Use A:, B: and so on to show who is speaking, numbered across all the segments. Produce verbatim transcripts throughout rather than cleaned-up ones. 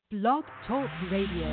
A: Blog Talk Radio.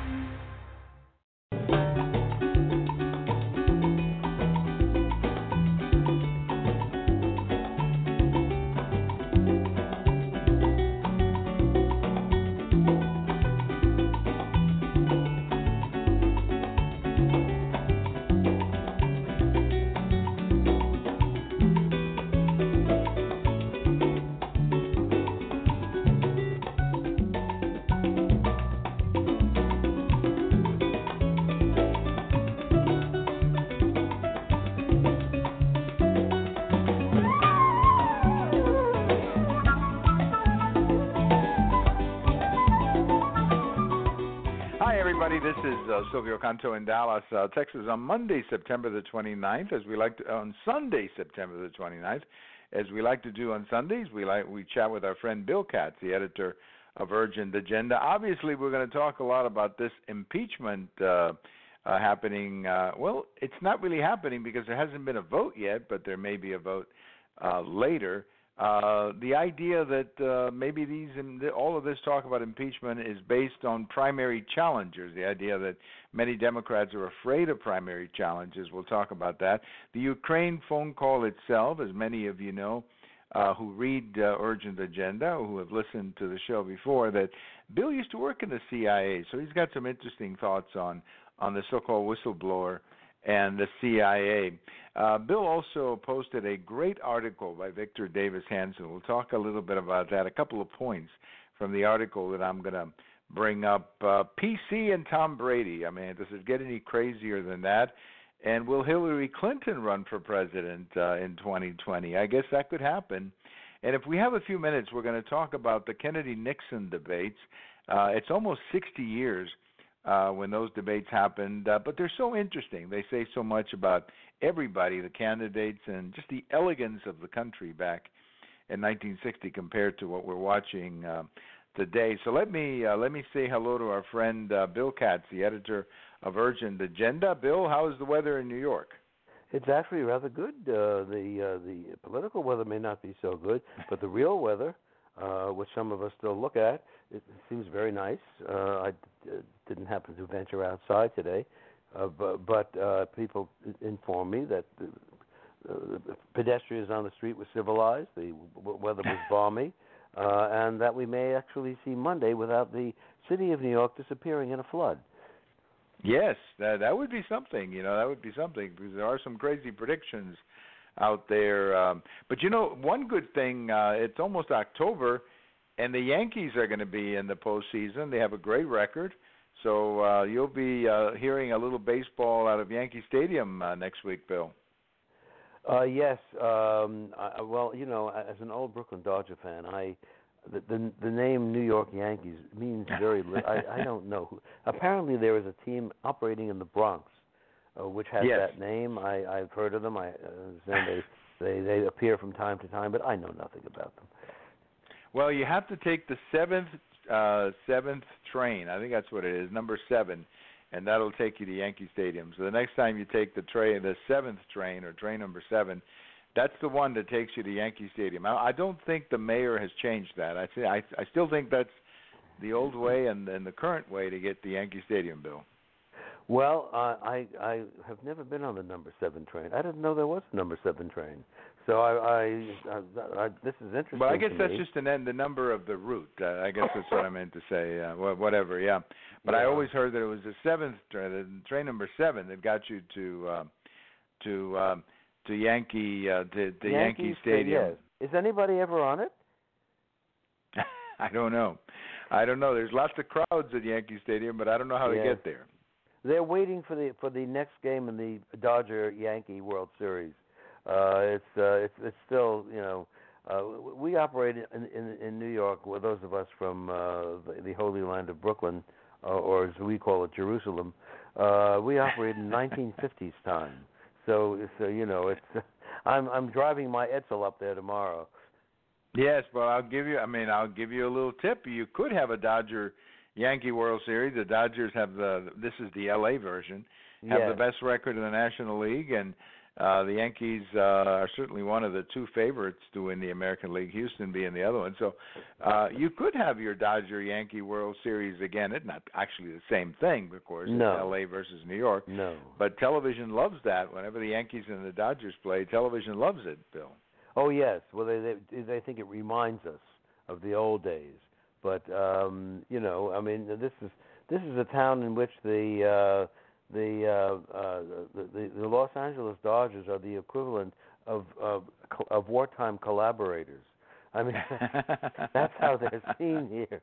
B: This is uh, Silvio Canto in Dallas, uh, Texas, on Monday, September the twenty-ninth, as we like to, on Sunday, September the twenty-ninth, as we like to do on Sundays. We like we chat with our friend Bill Katz, the editor of Urgent Agenda. Obviously, we're going to talk a lot about this impeachment uh, uh, happening. Uh, well, it's not really happening because there hasn't been a vote yet, but there may be a vote uh, later. Uh, the idea that uh, maybe these all of this talk about impeachment is based on primary challengers, the idea that many Democrats are afraid of primary challenges. We'll talk about that. The Ukraine phone call itself, as many of you know, uh, who read uh, Urgent Agenda, or who have listened to the show before, that Bill used to work in the C I A, so he's got some interesting thoughts on, on the so-called whistleblower and the C I A. Uh, Bill also posted a great article by Victor Davis Hanson. We'll talk a little bit about that, a couple of points from the article that I'm going to bring up. Uh, P C and Tom Brady. I mean, does it get any crazier than that? And will Hillary Clinton run for president uh, in twenty twenty? I guess that could happen. And if we have a few minutes, we're going to talk about the Kennedy-Nixon debates. Uh, it's almost sixty years Uh, when those debates happened, uh, but they're so interesting. They say so much about everybody, the candidates, and just the elegance of the country back in nineteen sixty compared to what we're watching uh, today. So let me uh, let me say hello to our friend uh, Bill Katz, the editor of Urgent Agenda. Bill, how is the weather in New York?
C: It's actually rather good. Uh, the uh, the political weather may not be so good, but the real weather, uh, which some of us still look at, it seems very nice. Uh, I d- didn't happen to venture outside today, uh, but, but uh, people informed me that the, uh, the pedestrians on the street were civilized, the w- weather was balmy, uh, and that we may actually see Monday without the city of New York disappearing in a flood.
B: Yes, that that would be something. You know, that would be something because there are some crazy predictions out there. Um, but you know, one good thing, uh, it's almost October. And the Yankees are going to be in the postseason. They have a great record. So uh, you'll be uh, hearing a little baseball out of Yankee Stadium uh, next week, Bill.
C: Uh, yes. Um, I, well, you know, as an old Brooklyn Dodger fan, I the the, the name New York Yankees means very little. I, I don't know. Who. Apparently, there is a team operating in the Bronx, uh, which has
B: yes.
C: that name. I, I've heard of them. I understand they, they they appear from time to time, but I know nothing about them.
B: Well, you have to take the seventh uh, seventh train. I think that's what it is, number seven, and that'll take you to Yankee Stadium. So the next time you take the train, the seventh train or train number seven, that's the one that takes you to Yankee Stadium. I, I don't think the mayor has changed that. I say I, I still think that's the old way and, and the current way to get to Yankee Stadium, Bill.
C: Well, uh, I I have never been on the number seven train. I didn't know there was a number seven train. So I, I, I, I this is interesting.
B: Well, I guess
C: to
B: that's
C: me.
B: just an end, the number of the route. Uh, I guess that's what I meant to say. Uh, whatever, yeah. But
C: yeah.
B: I always heard that it was the seventh train, the train number seven, that got you to uh, to um, to Yankee uh, to, to
C: Yankee,
B: Yankee Stadium.
C: Yes. Is anybody ever on it?
B: I don't know. I don't know. There's lots of crowds at Yankee Stadium, but I don't know how
C: yeah.
B: to get there.
C: They're waiting for the for the next game in the Dodger Yankee World Series. Uh, it's uh, it's it's still you know uh, we operate in, in in New York. Well, those of us from uh, the, the Holy Land of Brooklyn, uh, or as we call it, Jerusalem, uh, we operate in nineteen fifties time. So so you know it's I'm I'm driving my Edsel up there tomorrow.
B: Yes, well I'll give you. I mean I'll give you a little tip. You could have a Dodger Yankee World Series. The Dodgers have the. This is the L A version. Have
C: yes.
B: the best record in the National League, and Uh, the Yankees uh, are certainly one of the two favorites to win the American League, Houston being the other one. So uh, you could have your Dodger-Yankee World Series again. It's not actually the same thing, of course,
C: no.
B: it's L A versus New York.
C: No.
B: But television loves that. Whenever the Yankees and the Dodgers play, television loves it, Bill.
C: Oh, yes. Well, they, they, they think it reminds us of the old days. But, um, you know, I mean, this is this is a town in which the... Uh, The, uh, uh, the the the Los Angeles Dodgers are the equivalent of of, of wartime collaborators. I mean, that's how they're seen here.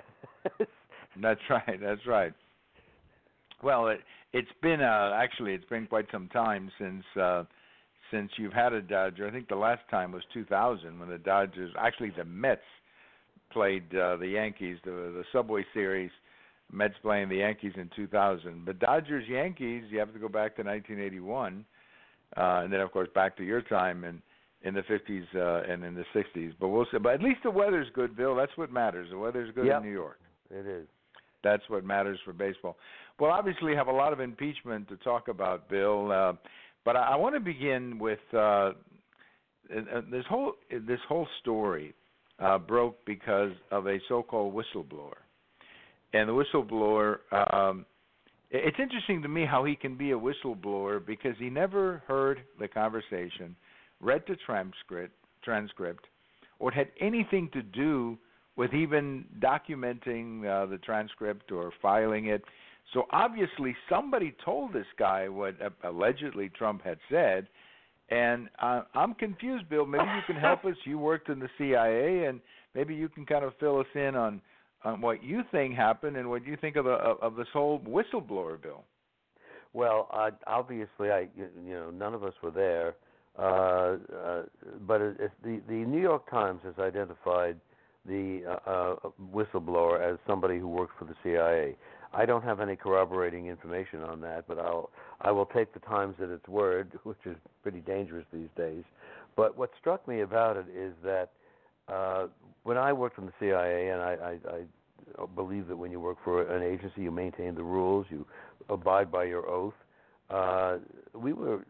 B: That's right. That's right. Well, it it's been uh, actually it's been quite some time since uh, since you've had a Dodger. I think the last time was two thousand when the Dodgers, actually the Mets, played uh, the Yankees, the the Subway Series. Mets playing the Yankees in two thousand. But Dodgers, Yankees, you have to go back to nineteen eighty-one, uh, and then, of course, back to your time in, in the fifties uh, and in the sixties. But we'll see. But at least the weather's good, Bill. That's what matters. The weather's good
C: yep.
B: in New York.
C: It is.
B: That's what matters for baseball. We'll obviously have a lot of impeachment to talk about, Bill. Uh, but I, I want to begin with uh, this whole this whole story uh, broke because of a so-called whistleblower. And the whistleblower, um, it's interesting to me how he can be a whistleblower because he never heard the conversation, read the transcript, transcript, or had anything to do with even documenting uh, the transcript or filing it. So obviously somebody told this guy what uh, allegedly Trump had said, and uh, I'm confused, Bill. Maybe you can help us. You worked in the C I A, and maybe you can kind of fill us in on on what you think happened and what you think of the of, of this whole whistleblower bill.
C: Well, uh, obviously, I you know none of us were there, uh, uh, but it, it, the the New York Times has identified the uh, uh, whistleblower as somebody who worked for the C I A. I don't have any corroborating information on that, but I'll I will take the Times at its word, which is pretty dangerous these days. But what struck me about it is that uh, when I worked in the C I A, and I, I, I believe that when you work for an agency, you maintain the rules, you abide by your oath. Uh, we were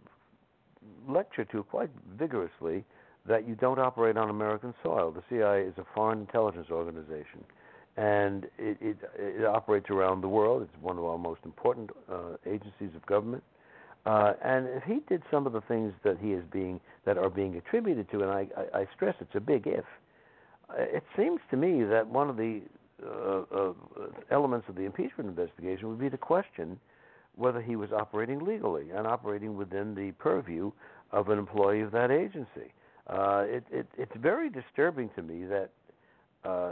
C: lectured to quite vigorously that you don't operate on American soil. The C I A is a foreign intelligence organization, and it, it, it operates around the world. It's one of our most important uh, agencies of government. Uh, and if he did some of the things that he is being that are being attributed to, and I, I, I stress it's a big if, it seems to me that one of the uh, uh, elements of the impeachment investigation would be to question whether he was operating legally and operating within the purview of an employee of that agency. Uh, it, it, it's very disturbing to me that uh,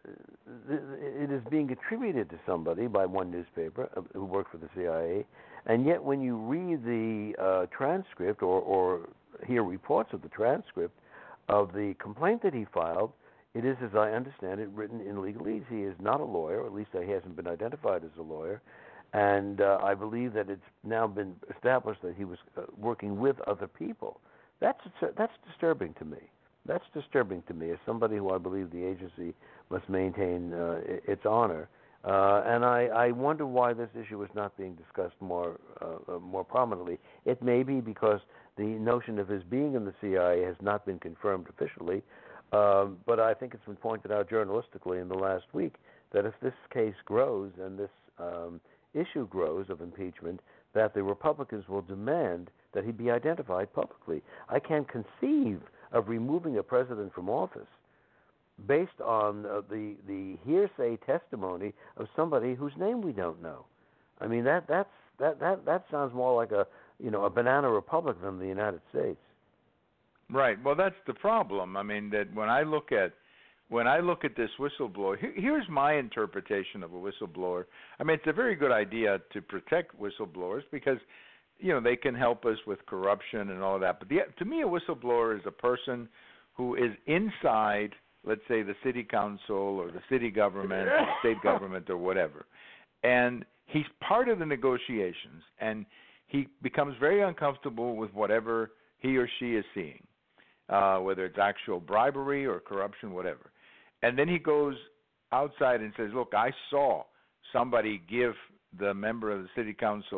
C: it is being attributed to somebody by one newspaper who worked for the C I A, and yet when you read the uh, transcript or, or hear reports of the transcript of the complaint that he filed, it is, as I understand it, written in legalese. He is not a lawyer, or at least he hasn't been identified as a lawyer, and uh, I believe that it's now been established that he was uh, working with other people. That's that's disturbing to me. That's disturbing to me as somebody who I believe the agency must maintain uh, its honor. Uh, and I, I wonder why this issue is not being discussed more uh, more prominently. It may be because the notion of his being in the C I A has not been confirmed officially, um, but I think it's been pointed out journalistically in the last week that if this case grows and this um, issue grows of impeachment, that the Republicans will demand that he be identified publicly. I can't conceive of removing a president from office based on uh, the the hearsay testimony of somebody whose name we don't know. I mean that that's that that that sounds more like a you know a banana republic than the United States.
B: Right. Well, that's the problem. I mean that when I look at when I look at this whistleblower, here, here's my interpretation of a whistleblower. I mean it's a very good idea to protect whistleblowers because you know they can help us with corruption and all of that. But the, to me, a whistleblower is a person who is inside, let's say, the city council or the city government or the state government or whatever. And he's part of the negotiations, and he becomes very uncomfortable with whatever he or she is seeing, uh, whether it's actual bribery or corruption, whatever. And then he goes outside and says, look, I saw somebody give the member of the city council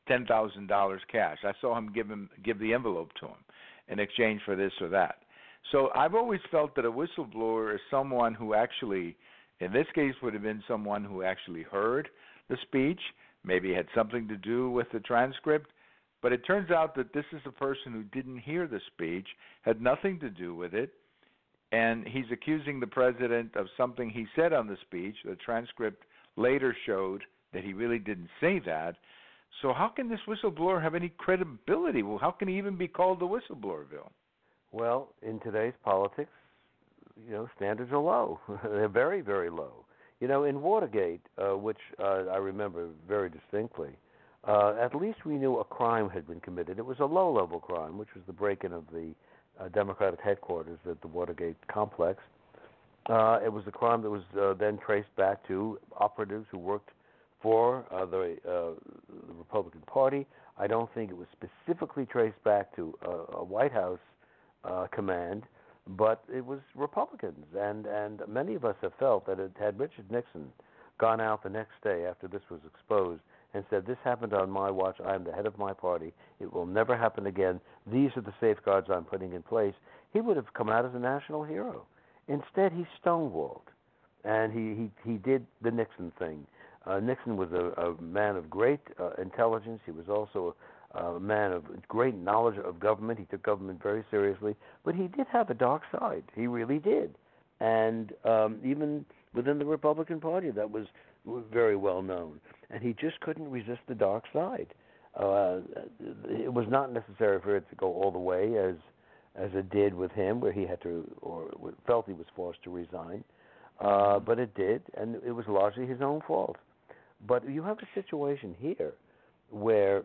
B: ten thousand dollars cash. I saw him give him give the envelope to him in exchange for this or that. So I've always felt that a whistleblower is someone who actually, in this case, would have been someone who actually heard the speech, maybe had something to do with the transcript. But it turns out that this is a person who didn't hear the speech, had nothing to do with it, and he's accusing the president of something he said on the speech. The transcript later showed that he really didn't say that. So how can this whistleblower have any credibility? Well, how can he even be called a whistleblower, Bill?
C: Well, in today's politics, you know, standards are low. They're very, very low. You know, in Watergate, uh, which uh, I remember very distinctly, uh, at least we knew a crime had been committed. It was a low-level crime, which was the break-in of the uh, Democratic headquarters at the Watergate complex. Uh, it was a crime that was uh, then traced back to operatives who worked for uh, the, uh, the Republican Party. I don't think it was specifically traced back to uh, a White House uh, command, but it was Republicans. And, and many of us have felt that it, had Richard Nixon gone out the next day after this was exposed and said, this happened on my watch, I am the head of my party, it will never happen again, these are the safeguards I'm putting in place, he would have come out as a national hero. Instead, he stonewalled, and he, he, he did the Nixon thing. Uh, Nixon was a, a man of great uh, intelligence. He was also a, a man of great knowledge of government. He took government very seriously, but he did have a dark side. He really did. And um, even within the Republican Party, that was very well known. And he just couldn't resist the dark side. Uh, it was not necessary for it to go all the way as as it did with him, where he had to, or felt he was forced to resign. Uh, but it did, and it was largely his own fault. But you have a situation here where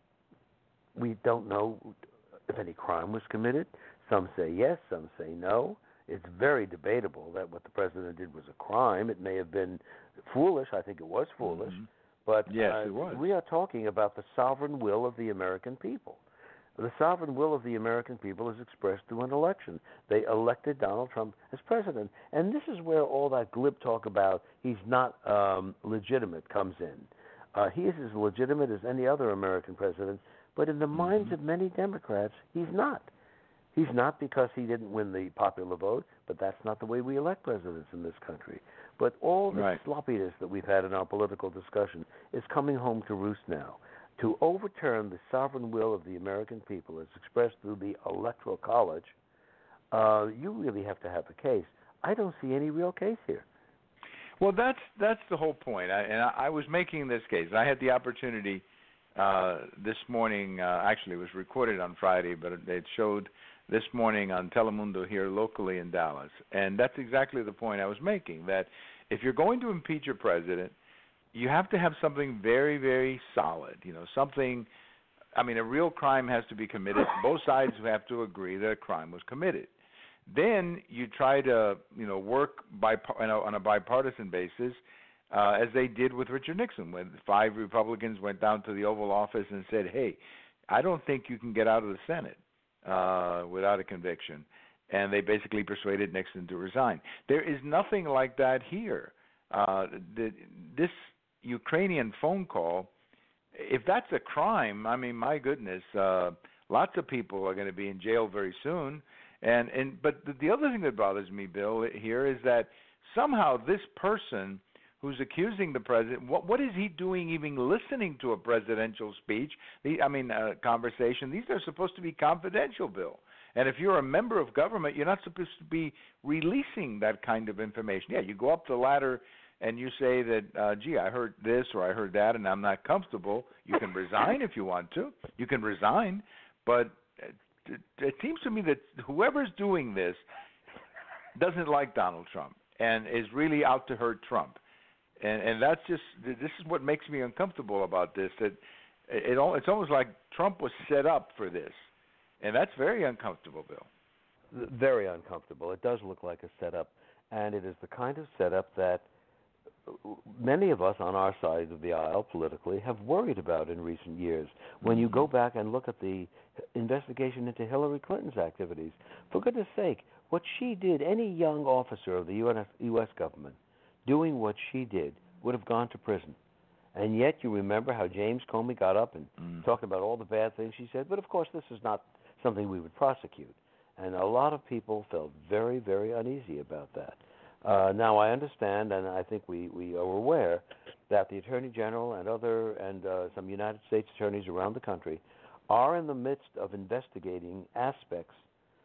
C: we don't know if any crime was committed. Some say yes, some say no. It's very debatable that what the president did was a crime. It may have been foolish. I think it was foolish.
B: Mm-hmm.
C: But
B: yes,
C: uh,
B: it was.
C: we are talking about the sovereign will of the American people. The sovereign will of the American people is expressed through an election. They elected Donald Trump as president. And this is where all that glib talk about he's not um, legitimate comes in. Uh, he is as legitimate as any other American president, but in the mm-hmm. minds of many Democrats, he's not. He's not because he didn't win the popular vote, but that's not the way we elect presidents in this country. But all the
B: right.
C: sloppiness that we've had in our political discussion is coming home to roost now. To overturn the sovereign will of the American people as expressed through the Electoral College, uh, you really have to have a case. I don't see any real case here.
B: Well, that's that's the whole point. I, and I, I was making this case. I had the opportunity uh, this morning. Uh, actually, it was recorded on Friday, but it, it showed this morning on Telemundo here locally in Dallas. And that's exactly the point I was making, that if you're going to impeach a president, you have to have something very, very solid, you know, something, I mean, a real crime has to be committed. Both sides have to agree that a crime was committed. Then you try to, you know, work by, you know, on a bipartisan basis, uh, as they did with Richard Nixon, when five Republicans went down to the Oval Office and said, hey, I don't think you can get out of the Senate uh, without a conviction. And they basically persuaded Nixon to resign. There is nothing like that here. Uh, the, this Ukrainian phone call, if that's a crime, I mean, my goodness, uh, lots of people are going to be in jail very soon. And and but the, the other thing that bothers me, Bill, here is that somehow this person who's accusing the president, what what is he doing even listening to a presidential speech? The, I mean, uh, conversation. These are supposed to be confidential, Bill. And if you're a member of government, you're not supposed to be releasing that kind of information. Yeah, you go up the ladder and you say that, uh, gee, I heard this or I heard that and I'm not comfortable. You can resign if you want to. You can resign. But it, it seems to me that whoever's doing this doesn't like Donald Trump and is really out to hurt Trump. And, and that's just, this is what makes me uncomfortable about this, that it, it, it's almost like Trump was set up for this. And that's very uncomfortable, Bill.
C: Very uncomfortable. It does look like a setup. And it is the kind of setup that many of us on our side of the aisle politically have worried about in recent years. When you go back and look at the investigation into Hillary Clinton's activities, for goodness sake, what she did, any young officer of the U S government doing what she did would have gone to prison. And yet you remember how James Comey got up and
B: Mm.
C: talked about all the bad things she said. But, of course, this is not something we would prosecute. And a lot of people felt very, very uneasy about that. Uh, now, I understand, and I think we, we are aware, that the Attorney General and other and uh, some United States attorneys around the country are in the midst of investigating aspects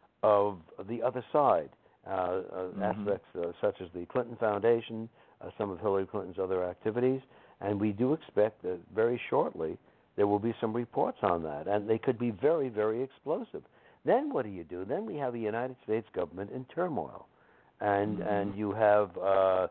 C: of the other side, uh, uh,
B: mm-hmm.
C: aspects uh, such as the Clinton Foundation, uh, some of Hillary Clinton's other activities, and we do expect that very shortly there will be some reports on that, and they could be very, very explosive. Then what do you do? Then we have the United States government in turmoil, and
B: mm-hmm.
C: and you have uh,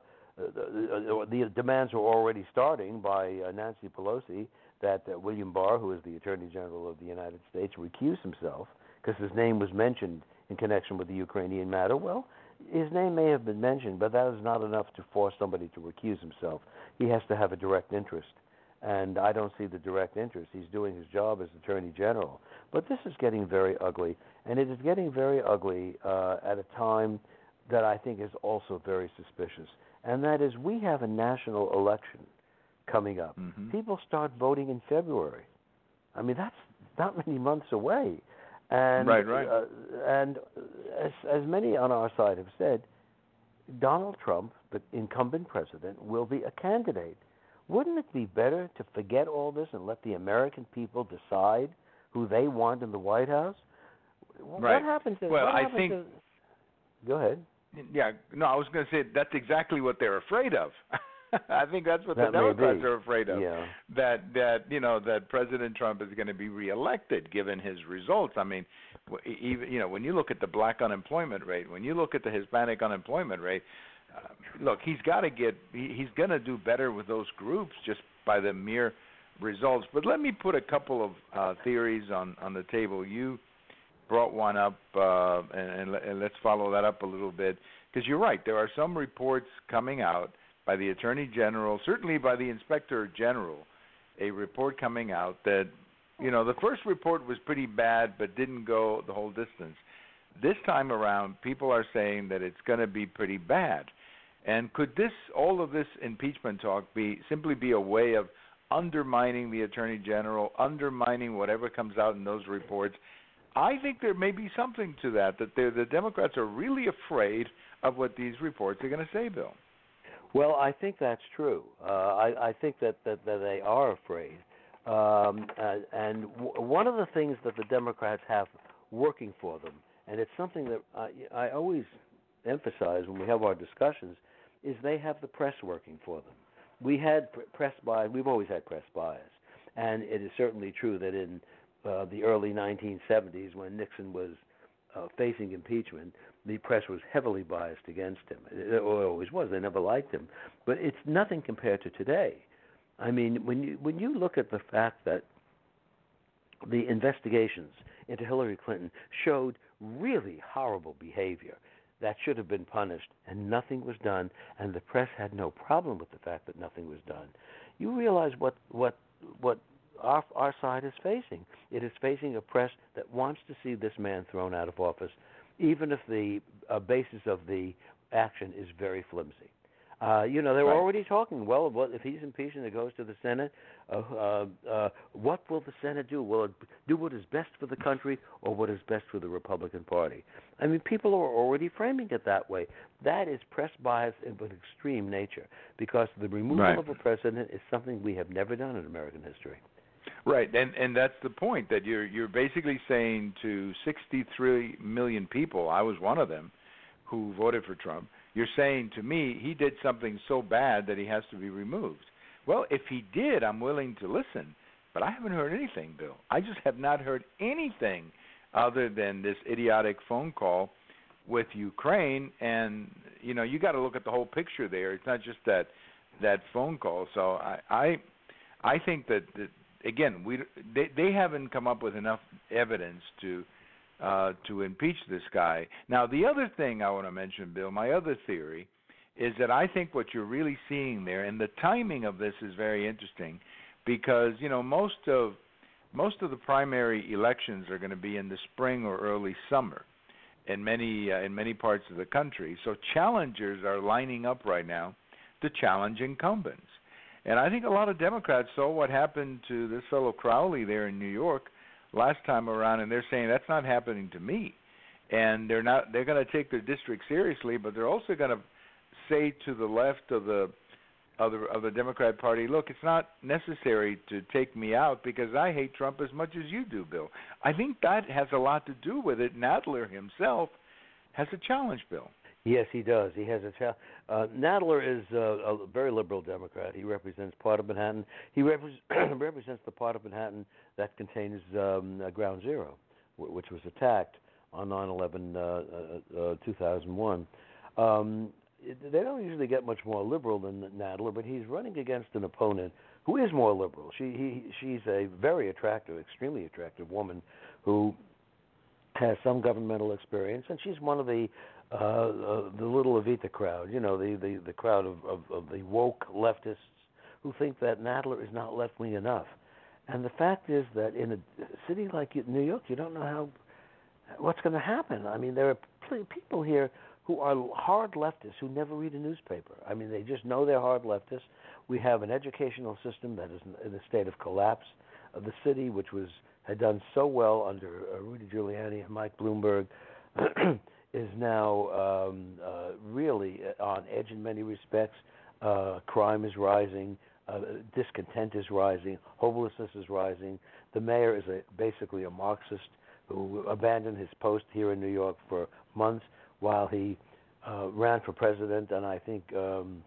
C: the, the demands are already starting by uh, Nancy Pelosi that uh, William Barr, who is the Attorney General of the United States, recuse himself because his name was mentioned in connection with the Ukrainian matter. Well, his name may have been mentioned, but that is not enough to force somebody to recuse himself. He has to have a direct interest, and I don't see the direct interest. He's doing his job as Attorney General. But this is getting very ugly, and it is getting very ugly uh, at a time that I think is also very suspicious, and that is we have a national election coming up.
B: Mm-hmm.
C: People start voting in February. I mean, that's not many months away. And,
B: right, right.
C: Uh, and as, as many on our side have said, Donald Trump, the incumbent president, will be a candidate. Wouldn't it be better to forget all this and let the American people decide who they want in the White House?
B: Right.
C: What happens to...
B: Well,
C: what
B: I
C: happens
B: think...
C: to, go ahead.
B: Yeah, no, I was going to say that's exactly what they're afraid of. I think that's what
C: that
B: the Democrats are afraid of.
C: Yeah.
B: That that you know that President Trump is going to be reelected given his results. I mean, even you know when you look at the black unemployment rate, when you look at the Hispanic unemployment rate, uh, look, he's got to get he, he's going to do better with those groups just by the mere results. But let me put a couple of uh, theories on on the table. You brought one up, uh, and, and let's follow that up a little bit because you're right. There are some reports coming out by the Attorney General, certainly by the Inspector General, a report coming out that, you know, the first report was pretty bad but didn't go the whole distance. This time around, people are saying that it's going to be pretty bad. And could this, all of this impeachment talk be simply be a way of undermining the Attorney General, undermining whatever comes out in those reports? I think there may be something to that, that the Democrats are really afraid of what these reports are going to say, Bill.
C: Well, I think that's true. Uh, I, I think that, that, that they are afraid. Um, uh, and w- one of the things that the Democrats have working for them, and it's something that I, I always emphasize when we have our discussions, is they have the press working for them. We had pr- press bias. We've always had press bias. And it is certainly true that in uh, the early nineteen seventies, when Nixon was uh, facing impeachment, the press was heavily biased against him. It always was. They never liked him. But it's nothing compared to today. I mean, when you when you look at the fact that the investigations into Hillary Clinton showed really horrible behavior that should have been punished, and nothing was done, and the press had no problem with the fact that nothing was done, you realize what what what our our side is facing. It is facing a press that wants to see this man thrown out of office, even if the uh, basis of the action is very flimsy. Uh, you know, they're
B: right.
C: already talking, well, what, if he's impeached and it goes to the Senate, uh, uh, uh, what will the Senate do? Will it do what is best for the country or what is best for the Republican Party? I mean, people are already framing it that way. That is press bias of an extreme nature, because the removal
B: right.
C: of a president is something we have never done in American history.
B: Right, and and that's the point, that you're you're basically saying to sixty-three million people, I was one of them, who voted for Trump, you're saying to me he did something so bad that he has to be removed. Well, if he did, I'm willing to listen, but I haven't heard anything, Bill. I just have not heard anything other than this idiotic phone call with Ukraine, and you know, you got to look at the whole picture there. It's not just that that phone call. So I I, I think that, that again, we they they haven't come up with enough evidence to uh, to impeach this guy. Now, the other thing I want to mention, Bill, my other theory, is that I think what you're really seeing there, and the timing of this is very interesting, because you know most of most of the primary elections are going to be in the spring or early summer in many uh, in many parts of the country. So challengers are lining up right now to challenge incumbents. And I think a lot of Democrats saw what happened to this fellow Crowley there in New York last time around, and they're saying that's not happening to me. And they're not. They're going to take their district seriously, but they're also going to say to the left of the of the of the Democrat Party, look, it's not necessary to take me out because I hate Trump as much as you do, Bill. I think that has a lot to do with it. Nadler himself has a challenge, Bill.
C: Yes, he does. He has a challenge. Uh, Nadler is uh, a very liberal Democrat. He represents part of Manhattan. He repre- represents the part of Manhattan that contains um, uh, Ground Zero, w- which was attacked on nine eleven uh, uh, uh, two thousand one. Um, it, they don't usually get much more liberal than Nadler, but he's running against an opponent who is more liberal. She, he, she's a very attractive, extremely attractive woman who has some governmental experience, and she's one of the uh, uh, the little Evita crowd, you know, the, the, the crowd of, of, of the woke leftists who think that Nadler is not left-wing enough. And the fact is that in a city like New York, you don't know how what's going to happen. I mean, there are pl- people here who are hard leftists who never read a newspaper. I mean, they just know they're hard leftists. We have an educational system that is in a state of collapse. Uh, the city, which was had done so well under uh, Rudy Giuliani and Mike Bloomberg, is now um, uh, really on edge in many respects. Uh, crime is rising. Uh, discontent is rising. Homelessness is rising. The mayor is a, basically a Marxist who abandoned his post here in New York for months while he uh, ran for president, and I think um,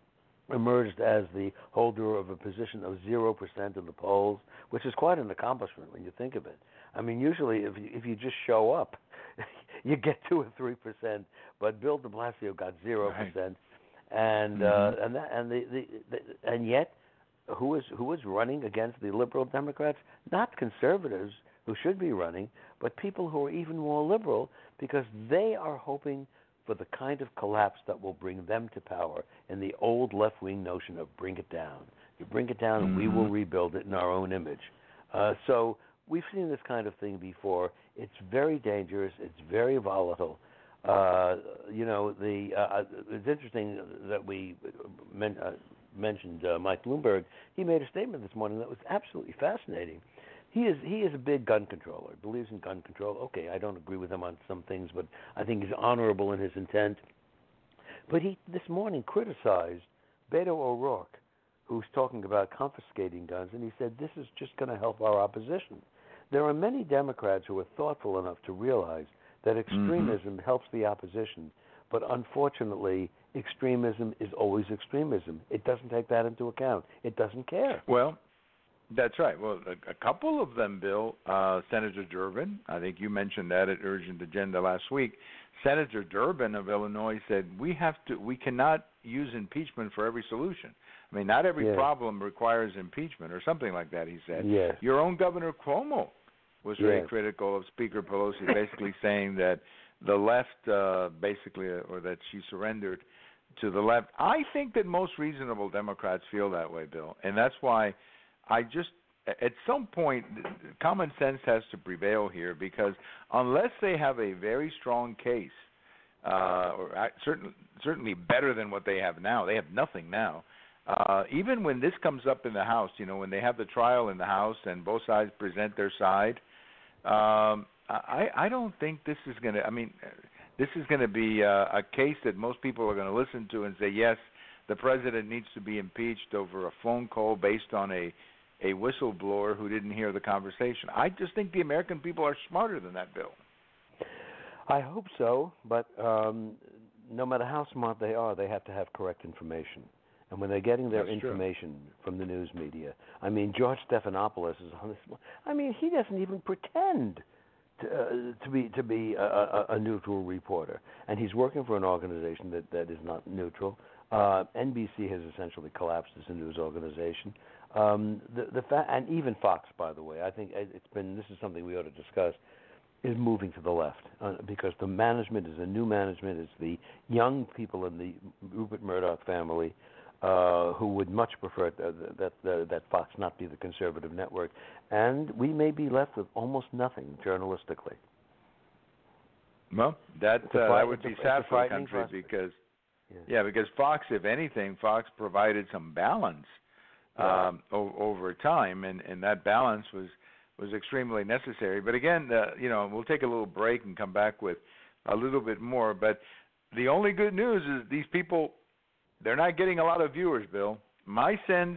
C: emerged as the holder of a position of zero percent in the polls, which is quite an accomplishment when you think of it. I mean, usually if you, if you just show up, you get two or three percent, but Bill de Blasio got zero percent, and
B: mm-hmm.
C: uh, and that, and the, the, the and yet, who is who is running against the liberal Democrats? Not conservatives who should be running, but people who are even more liberal because they are hoping for the kind of collapse that will bring them to power in the old left-wing notion of bring it down. You bring it down, mm-hmm. and we will rebuild it in our own image. Uh, so we've seen this kind of thing before. It's very dangerous. It's very volatile. Uh, you know, the uh, it's interesting that we men- uh, mentioned uh, Mike Bloomberg. He made a statement this morning that was absolutely fascinating. He is he is a big gun controller. He believes in gun control. Okay, I don't agree with him on some things, but I think he's honorable in his intent. But he this morning criticized Beto O'Rourke, who's talking about confiscating guns, and he said this is just going to help our opposition. There are many Democrats who are thoughtful enough to realize that extremism mm-hmm. helps the opposition, but unfortunately, extremism is always extremism. It doesn't take that into account. It doesn't care.
B: Well, that's right. Well, a, a couple of them, Bill, uh, Senator Durbin, I think you mentioned that at Urgent Agenda last week. Senator Durbin of Illinois said we have to, we cannot use impeachment for every solution. I mean, not every
C: yes.
B: problem requires impeachment or something like that, he said.
C: Yes.
B: Your own Governor Cuomo was very
C: yes.
B: critical of Speaker Pelosi, basically saying that the left uh, basically, or that she surrendered to the left. I think that most reasonable Democrats feel that way, Bill, and that's why I just, at some point, common sense has to prevail here because unless they have a very strong case, uh, or certain, certainly better than what they have now, they have nothing now. Uh, even when this comes up in the House, you know, when they have the trial in the House and both sides present their side, um, I, I don't think this is going to, I mean, this is going to be a, a case that most people are going to listen to and say, yes, the president needs to be impeached over a phone call based on a a whistleblower who didn't hear the conversation. I just think the American people are smarter than that, Bill.
C: I hope so, but um, no matter how smart they are, they have to have correct information. And when they're getting their
B: That's
C: information
B: true.
C: from the news media, I mean, George Stephanopoulos is on this. I mean, he doesn't even pretend to, uh, to be to be a, a, a neutral reporter, and he's working for an organization that, that is not neutral. Uh, N B C has essentially collapsed as a news organization. Um, the the fa- and even Fox, by the way, I think it's been. This is something we ought to discuss. Is moving to the left uh, because the management is a new management. It's the young people in the Rupert Murdoch family uh, who would much prefer that that, that that Fox not be the conservative network, and we may be left with almost nothing journalistically.
B: Well, that uh, that would be sad for the country
C: prospect.
B: because
C: yeah.
B: yeah, because Fox, if anything, Fox provided some balance right. um, o- over time, and, and that balance was was extremely necessary. But again, uh, you know, we'll take a little break and come back with a little bit more. But the only good news is these people, they're not getting a lot of viewers, Bill. My sense,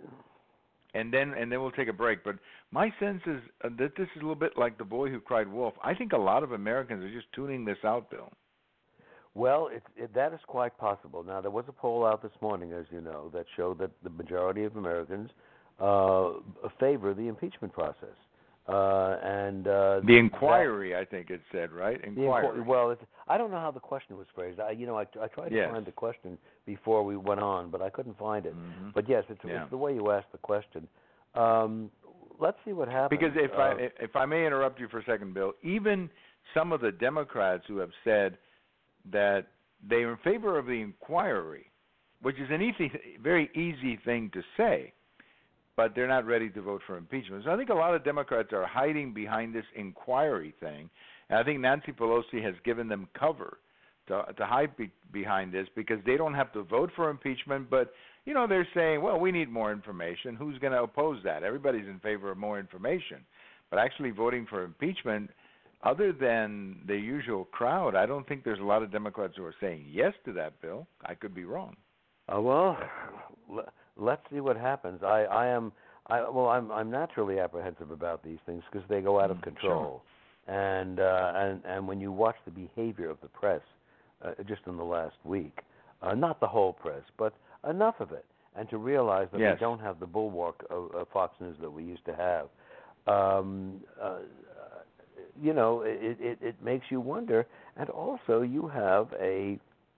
B: and then and then we'll take a break, but my sense is uh, that this is a little bit like The Boy Who Cried Wolf. I think a lot of Americans are just tuning this out, Bill.
C: Well, it, it, that is quite possible. Now, there was a poll out this morning, as you know, that showed that the majority of Americans uh, favor the impeachment process. Uh, and uh,
B: the inquiry, that, I think it said, right? Inquiry.
C: Inqu- well, it's, I don't know how the question was phrased. I, you know, I, I tried to
B: yes.
C: find the question before we went on, but I couldn't find it.
B: Mm-hmm.
C: But yes, it's,
B: yeah.
C: it's the way you asked the question. Um, let's see what happens.
B: Because if
C: uh,
B: I if I may interrupt you for a second, Bill, even some of the Democrats who have said that they are in favor of the inquiry, which is an easy, very easy thing to say, but they're not ready to vote for impeachment. So I think a lot of Democrats are hiding behind this inquiry thing, and I think Nancy Pelosi has given them cover to to hide be, behind this because they don't have to vote for impeachment, but you know they're saying, well, we need more information. Who's going to oppose that? Everybody's in favor of more information, but actually voting for impeachment, other than the usual crowd, I don't think there's a lot of Democrats who are saying yes to that bill. I could be wrong.
C: Uh, well, let's see what happens. I, I am, I, well, I'm, I'm naturally apprehensive about these things because they go out of control,
B: sure.
C: and uh, and and when you watch the behavior of the press, uh, just in the last week, uh, not the whole press, but enough of it, and to realize that
B: yes.
C: we don't have the bulwark of, of Fox News that we used to have. Um, uh, you know, it, it, it makes you wonder, and also you have a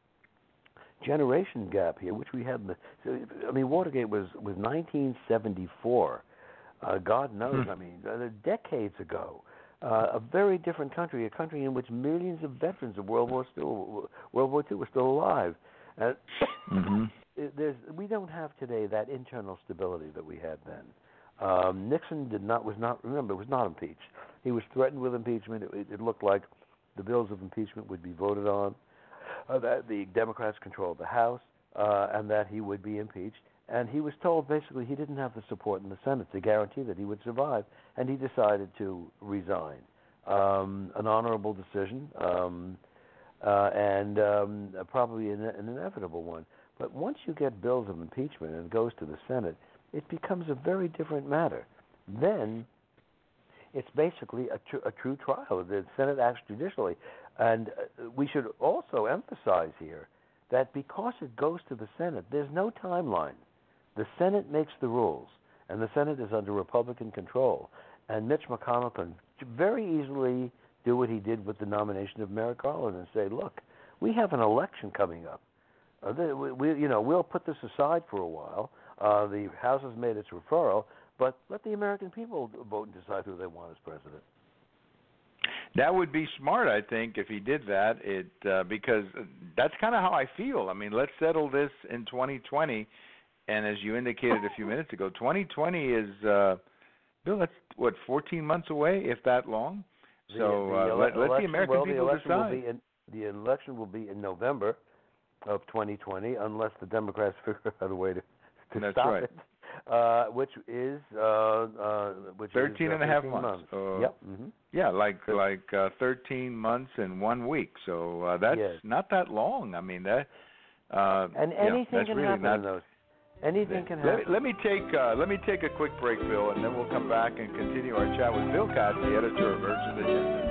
C: generation gap here, which we had. In the, I mean, Watergate was was nineteen seventy-four. Uh, God knows,
B: hmm.
C: I mean, uh, decades ago. Uh, a very different country, a country in which millions of veterans of World War still World War Two were still alive. Uh,
B: mm-hmm.
C: there's, we don't have today that internal stability that we had then. Um, Nixon did not was not remember was not impeached. He was threatened with impeachment. It, it looked like the bills of impeachment would be voted on, uh, that the Democrats controlled the House, uh, and that he would be impeached. And he was told basically he didn't have the support in the Senate to guarantee that he would survive, and he decided to resign. Um, an honorable decision, um, uh, and um, probably an, an inevitable one. But once you get bills of impeachment and it goes to the Senate, it becomes a very different matter. Then it's basically a, tr- a true trial. The Senate acts judicially. And uh, we should also emphasize here that because it goes to the Senate, there's no timeline. The Senate makes the rules, and the Senate is under Republican control. And Mitch McConnell can very easily do what he did with the nomination of Merrick Garland and say, look, we have an election coming up. Uh, we, we, you know, we'll put this aside for a while. Uh, the House has made its referral, but let the American people vote and decide who they want as president.
B: That would be smart, I think, if he did that. It uh, because that's kind of how I feel. I mean, let's settle this in twenty twenty, and as you indicated a few minutes ago, twenty twenty is, uh, Bill, that's, what, fourteen months away, if that long? So
C: the, the
B: uh,
C: ele-
B: let, let
C: election,
B: the American
C: well,
B: people
C: the election
B: decide.
C: Will be in, the election will be in November of twenty twenty, unless the Democrats figure out a way to, to
B: That's
C: stop
B: right.
C: it. Uh, which is uh, uh, which
B: thirteen
C: is, uh,
B: and a half
C: months.
B: months. Uh,
C: yep. Mm-hmm.
B: Yeah, like like uh, thirteen months and one week. So uh, that's
C: yes.
B: not that long. I mean that. Uh,
C: and
B: yeah,
C: anything
B: that's
C: can
B: really
C: happen
B: not,
C: in those. Anything can
B: let,
C: happen.
B: let me take uh, let me take a quick break, Bill, and then we'll come back and continue our chat with Bill Katz, the editor of Urgent Agenda.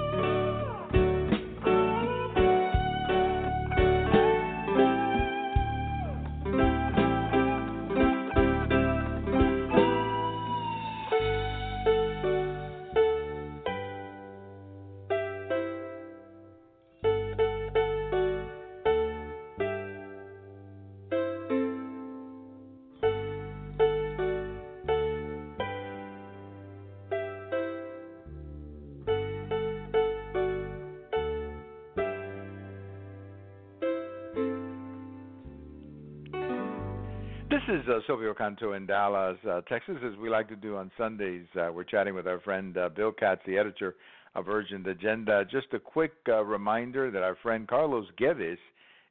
B: This is uh, Silvio Canto in Dallas, uh, Texas, as we like to do on Sundays. Uh, we're chatting with our friend uh, Bill Katz, the editor of Urgent Agenda. Just a quick uh, reminder that our friend Carlos Guedes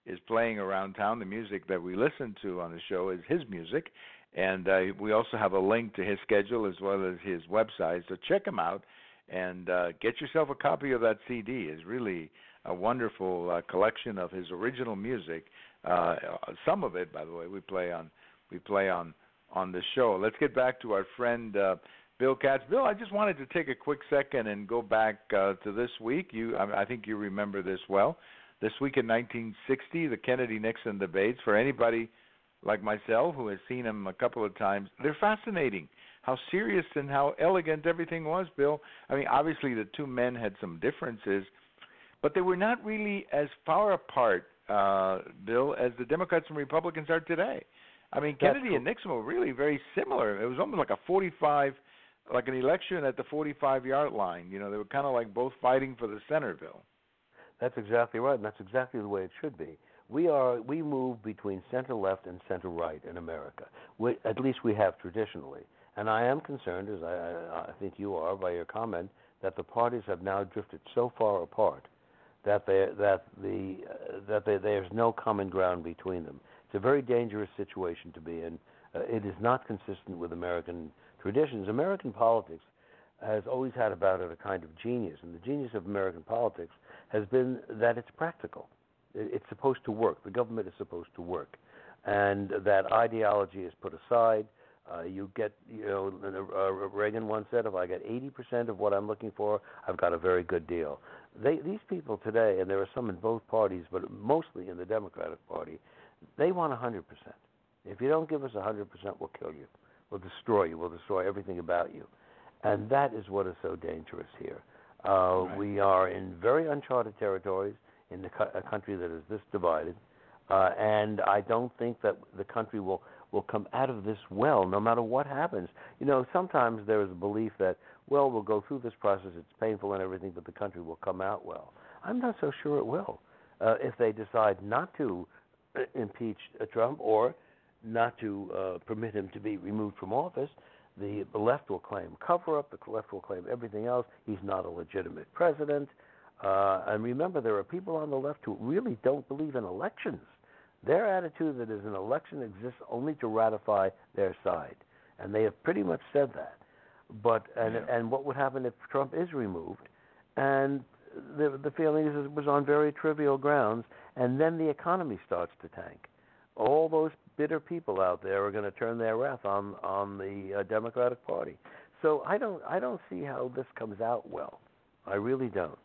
B: is playing around town. The music that we listen to on the show is his music, and uh, we also have a link to his schedule as well as his website. So check him out and uh, get yourself a copy of that C D. It's really a wonderful uh, collection of his original music. Uh, some of it, by the way, we play on we play on on the show. Let's get back to our friend uh, Bill Katz. Bill, I just wanted to take a quick second and go back uh, to this week. You, I, I think you remember this well. This week in nineteen sixty, the Kennedy-Nixon debates. For anybody like myself who has seen them a couple of times, they're fascinating. How serious and how elegant everything was, Bill. I mean, obviously the two men had some differences, but they were not really as far apart, uh, Bill, as the Democrats and Republicans are today. I mean,
C: That's
B: Kennedy
C: cool.
B: and Nixon were really very similar. It was almost like a forty-five, like an election at the forty-five-yard line. You know, they were kind of like both fighting for the center, Bill.
C: That's exactly right, and that's exactly the way it should be. We are we move between center left and center right in America. We, at least we have traditionally. And I am concerned, as I, I, I think you are by your comment, that the parties have now drifted so far apart that they, that the uh, that they, there's no common ground between them. It's a very dangerous situation to be in. Uh, it is not consistent with American traditions. American politics has always had about it a kind of genius, and the genius of American politics has been that it's practical. It's supposed to work. The government is supposed to work, and that ideology is put aside. Uh, you get, you know, uh, Reagan once said, if I get eighty percent of what I'm looking for, I've got a very good deal. They, these people today, and there are some in both parties, but mostly in the Democratic Party, they want one hundred percent. If you don't give us one hundred percent, we'll kill you. We'll destroy you. We'll destroy everything about you. And that is what is so dangerous here. Uh, right. We are in very uncharted territories in the co- a country that is this divided, uh, and I don't think that the country will, will come out of this well, no matter what happens. You know, sometimes there is a belief that, well, we'll go through this process, it's painful and everything, but the country will come out well. I'm not so sure it will. Uh, if they decide not to uh, impeach uh, Trump or not to uh, permit him to be removed from office, the, the left will claim cover-up, the left will claim everything else. He's not a legitimate president. Uh, and remember, there are people on the left who really don't believe in elections. Their attitude that is an election exists only to ratify their side. And they have pretty much said that. But and yeah. and what would happen if Trump is removed? And the the feeling is it was on very trivial grounds, and then the economy starts to tank. All those bitter people out there are going to turn their wrath on on the uh, Democratic Party. So I don't I don't see how this comes out well. I really don't.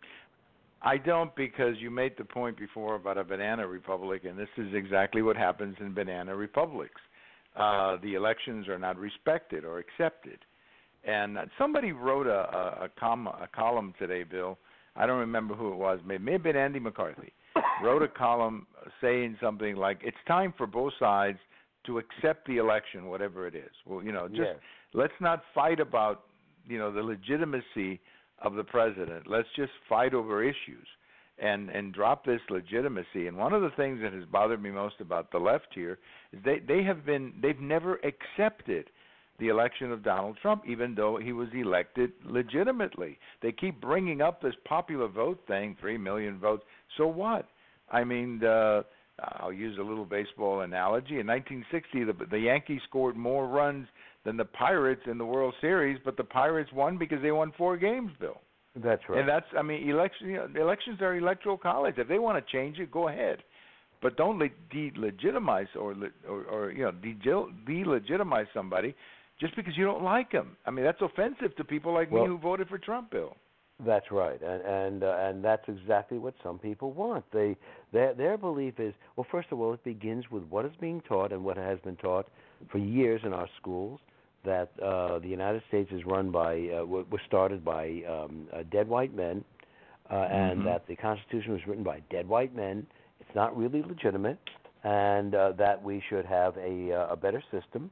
B: I don't, because you made the point before about a banana republic, and this is exactly what happens in banana republics. Uh, the elections are not respected or accepted. And somebody wrote a, a, a, com- a column today, Bill. I don't remember who it was. Maybe it may have been Andy McCarthy. Wrote a column saying something like, it's time for both sides to accept the election, whatever it is. Well, you know, just
C: yes.
B: let's not fight about, you know, the legitimacy of the president. Let's just fight over issues and, and drop this legitimacy. And one of the things that has bothered me most about the left here is they, they have been, they've never accepted the election of Donald Trump, even though he was elected legitimately. They keep bringing up this popular vote thing, three million votes. So what? I mean, uh, I'll use a little baseball analogy. In nineteen sixty, the, the Yankees scored more runs than the Pirates in the World Series, but the Pirates won because they won four games, Bill.
C: That's right.
B: And that's, I mean, election, you know, elections are electoral college. If they want to change it, go ahead. But don't le- delegitimize or, or, or you know, de- delegitimize somebody just because you don't like them. I mean, that's offensive to people like
C: well,
B: me who voted for Trump, Bill.
C: That's right, and and uh, and that's exactly what some people want. They their their belief is, well, first of all, it begins with what is being taught and what has been taught for years in our schools, that uh, the United States is run by uh, was started by um, uh, dead white men, uh, mm-hmm. and that the Constitution was written by dead white men. It's not really legitimate, and uh, that we should have a uh, a better system.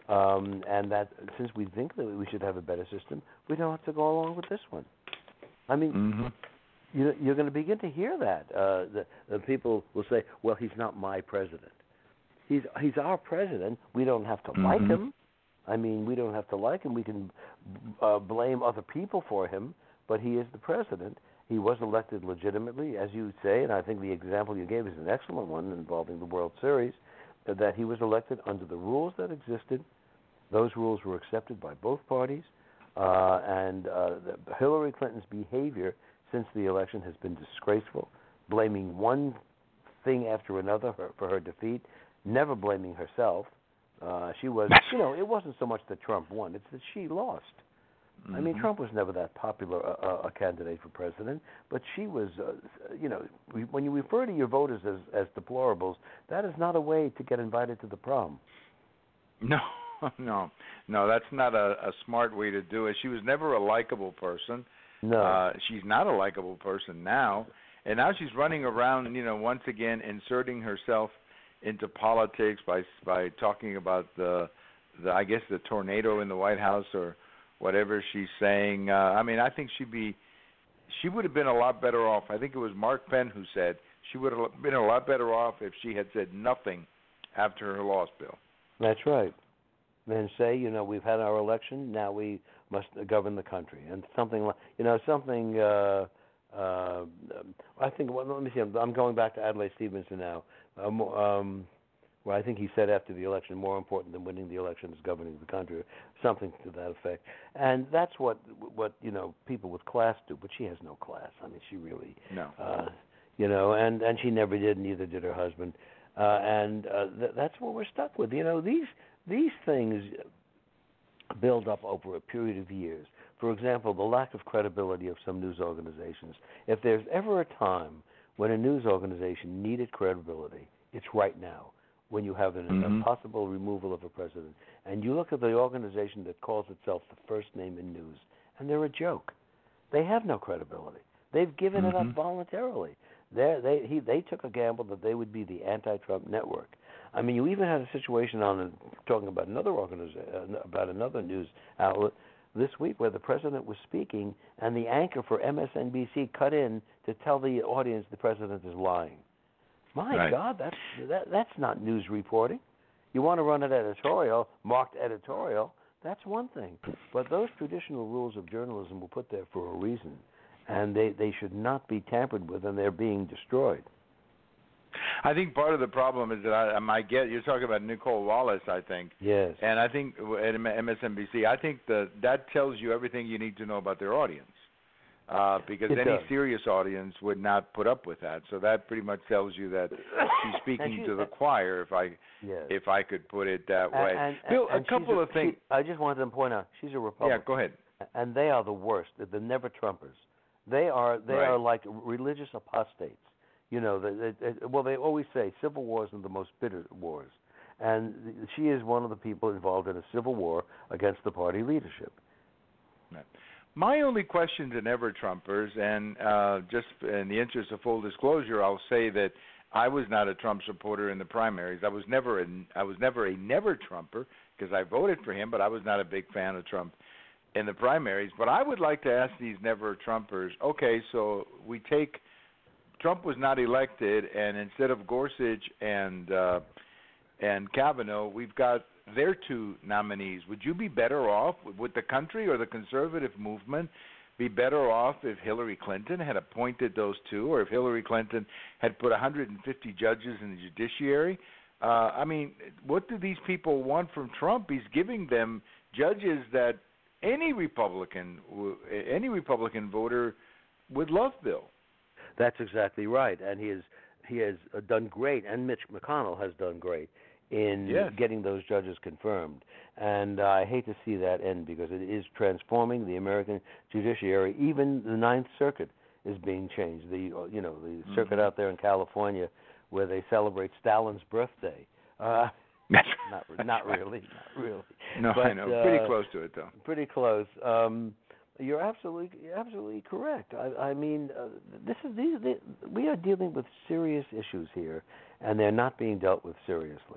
C: Um, and that since we think that we should have a better system, we don't have to go along with this one. I mean,
B: mm-hmm.
C: you, you're going to begin to hear that. Uh, the, the people will say, well, he's not my president. He's he's our president. We don't have to mm-hmm. like him. I mean, we don't have to like him. We can uh, blame other people for him, but he is the president. He was elected legitimately, as you say, and I think the example you gave is an excellent one involving the World Series, that he was elected under the rules that existed. Those rules were accepted by both parties, uh, and uh, the, Hillary Clinton's behavior since the election has been disgraceful, blaming one thing after another for, for her defeat, never blaming herself. Uh, she was, you know, it wasn't so much that Trump won, it's that she lost. Mm-hmm. I mean, Trump was never that popular a, a candidate for president, but she was, uh, you know, when you refer to your voters as, as deplorables, that is not a way to get invited to the prom.
B: No, no, no, that's not a, a smart way to do it. She was never a likable person.
C: No.
B: Uh, she's not a likable person now, and now she's running around, you know, once again inserting herself into politics by by talking about the, the I guess, the tornado in the White House or whatever she's saying. Uh, I mean, I think she'd be, she would have been a lot better off. I think it was Mark Penn who said she would have been a lot better off if she had said nothing after her loss, Bill.
C: That's right. Then say, you know, we've had our election, now we must govern the country, and something like, you know, something. Uh, uh, I think. Well, let me see. I'm, I'm going back to Adlai Stevenson now. Um, um, Well, I think he said after the election, more important than winning the election is governing the country, something to that effect. And that's what what you know people with class do. But she has no class. I mean, she really,
B: no.
C: Uh, you know, and and she never did. Neither did her husband. Uh, and uh, th- that's what we're stuck with. You know, these these things build up over a period of years. For example, the lack of credibility of some news organizations. If there's ever a time when a news organization needed credibility, it's right now, when you have an,
B: mm-hmm.
C: a possible removal of a president. And you look at the organization that calls itself the first name in news, and they're a joke. They have no credibility. They've given
B: mm-hmm.
C: it up voluntarily. They're, they he, they took a gamble that they would be the anti-Trump network. I mean, you even had a situation on talking about another organization, about another news outlet this week, where the president was speaking, and the anchor for M S N B C cut in to tell the audience the president is lying. My
B: right.
C: God, that's that, that's not news reporting. You want to run an editorial, marked editorial, that's one thing. But those traditional rules of journalism were put there for a reason, and they, they should not be tampered with, and they're being destroyed.
B: I think part of the problem is that I, I might get, you're talking about Nicole Wallace, I think.
C: Yes.
B: And I think at M S N B C, I think that that tells you everything you need to know about their audience. Uh, because
C: it
B: any
C: does.
B: serious audience would not put up with that. So that pretty much tells you that she's speaking
C: she,
B: to the choir, if I
C: yes.
B: if I could put it that way.
C: And, and,
B: Bill,
C: and
B: a couple
C: a,
B: of things.
C: She, I just wanted to point out, she's a Republican.
B: Yeah, go ahead.
C: And they are the worst. They're the never Trumpers. They are they
B: right.
C: are like religious apostates. You know, they, they, well, they always say civil wars are the most bitter wars. And she is one of the people involved in a civil war against the party leadership.
B: Right. My only question to never-Trumpers, and uh, just in the interest of full disclosure, I'll say that I was not a Trump supporter in the primaries. I was never a, I was never a never-Trumper because I voted for him, but I was not a big fan of Trump in the primaries. But I would like to ask these never-Trumpers, okay, so we take Trump was not elected, and instead of Gorsuch and uh, and Kavanaugh, we've got their two nominees. Would you be better off, would the country or the conservative movement be better off if Hillary Clinton had appointed those two, or if Hillary Clinton had put one hundred fifty judges in the judiciary? Uh, I mean, what do these people want from Trump? He's giving them judges that any Republican, any Republican voter would love, Bill.
C: That's exactly right, and he has he has done great, and Mitch McConnell has done great in
B: yes.
C: getting those judges confirmed. And uh, I hate to see that end because it is transforming the American judiciary. Even the Ninth Circuit is being changed. The you know the mm-hmm. circuit out there in California where they celebrate Stalin's birthday. Uh, not not really, not really.
B: No,
C: but,
B: I know.
C: Uh,
B: pretty close to it, though.
C: Pretty close. Um, You're absolutely, you're absolutely correct. I, I mean, uh, this is these. They, we are dealing with serious issues here, and they're not being dealt with seriously.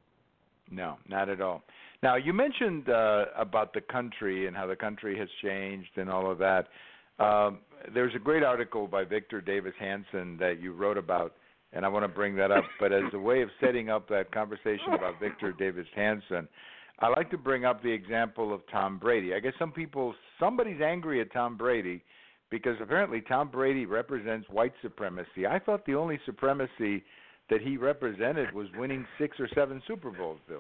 B: No, not at all. Now, you mentioned uh, about the country and how the country has changed and all of that. Um, there's a great article by Victor Davis Hanson that you wrote about, and I want to bring that up. But as a way of setting up that conversation about Victor Davis Hanson, I like to bring up the example of Tom Brady. I guess some people, somebody's angry at Tom Brady because apparently Tom Brady represents white supremacy. I thought the only supremacy that he represented was winning six or seven Super Bowls, Bill.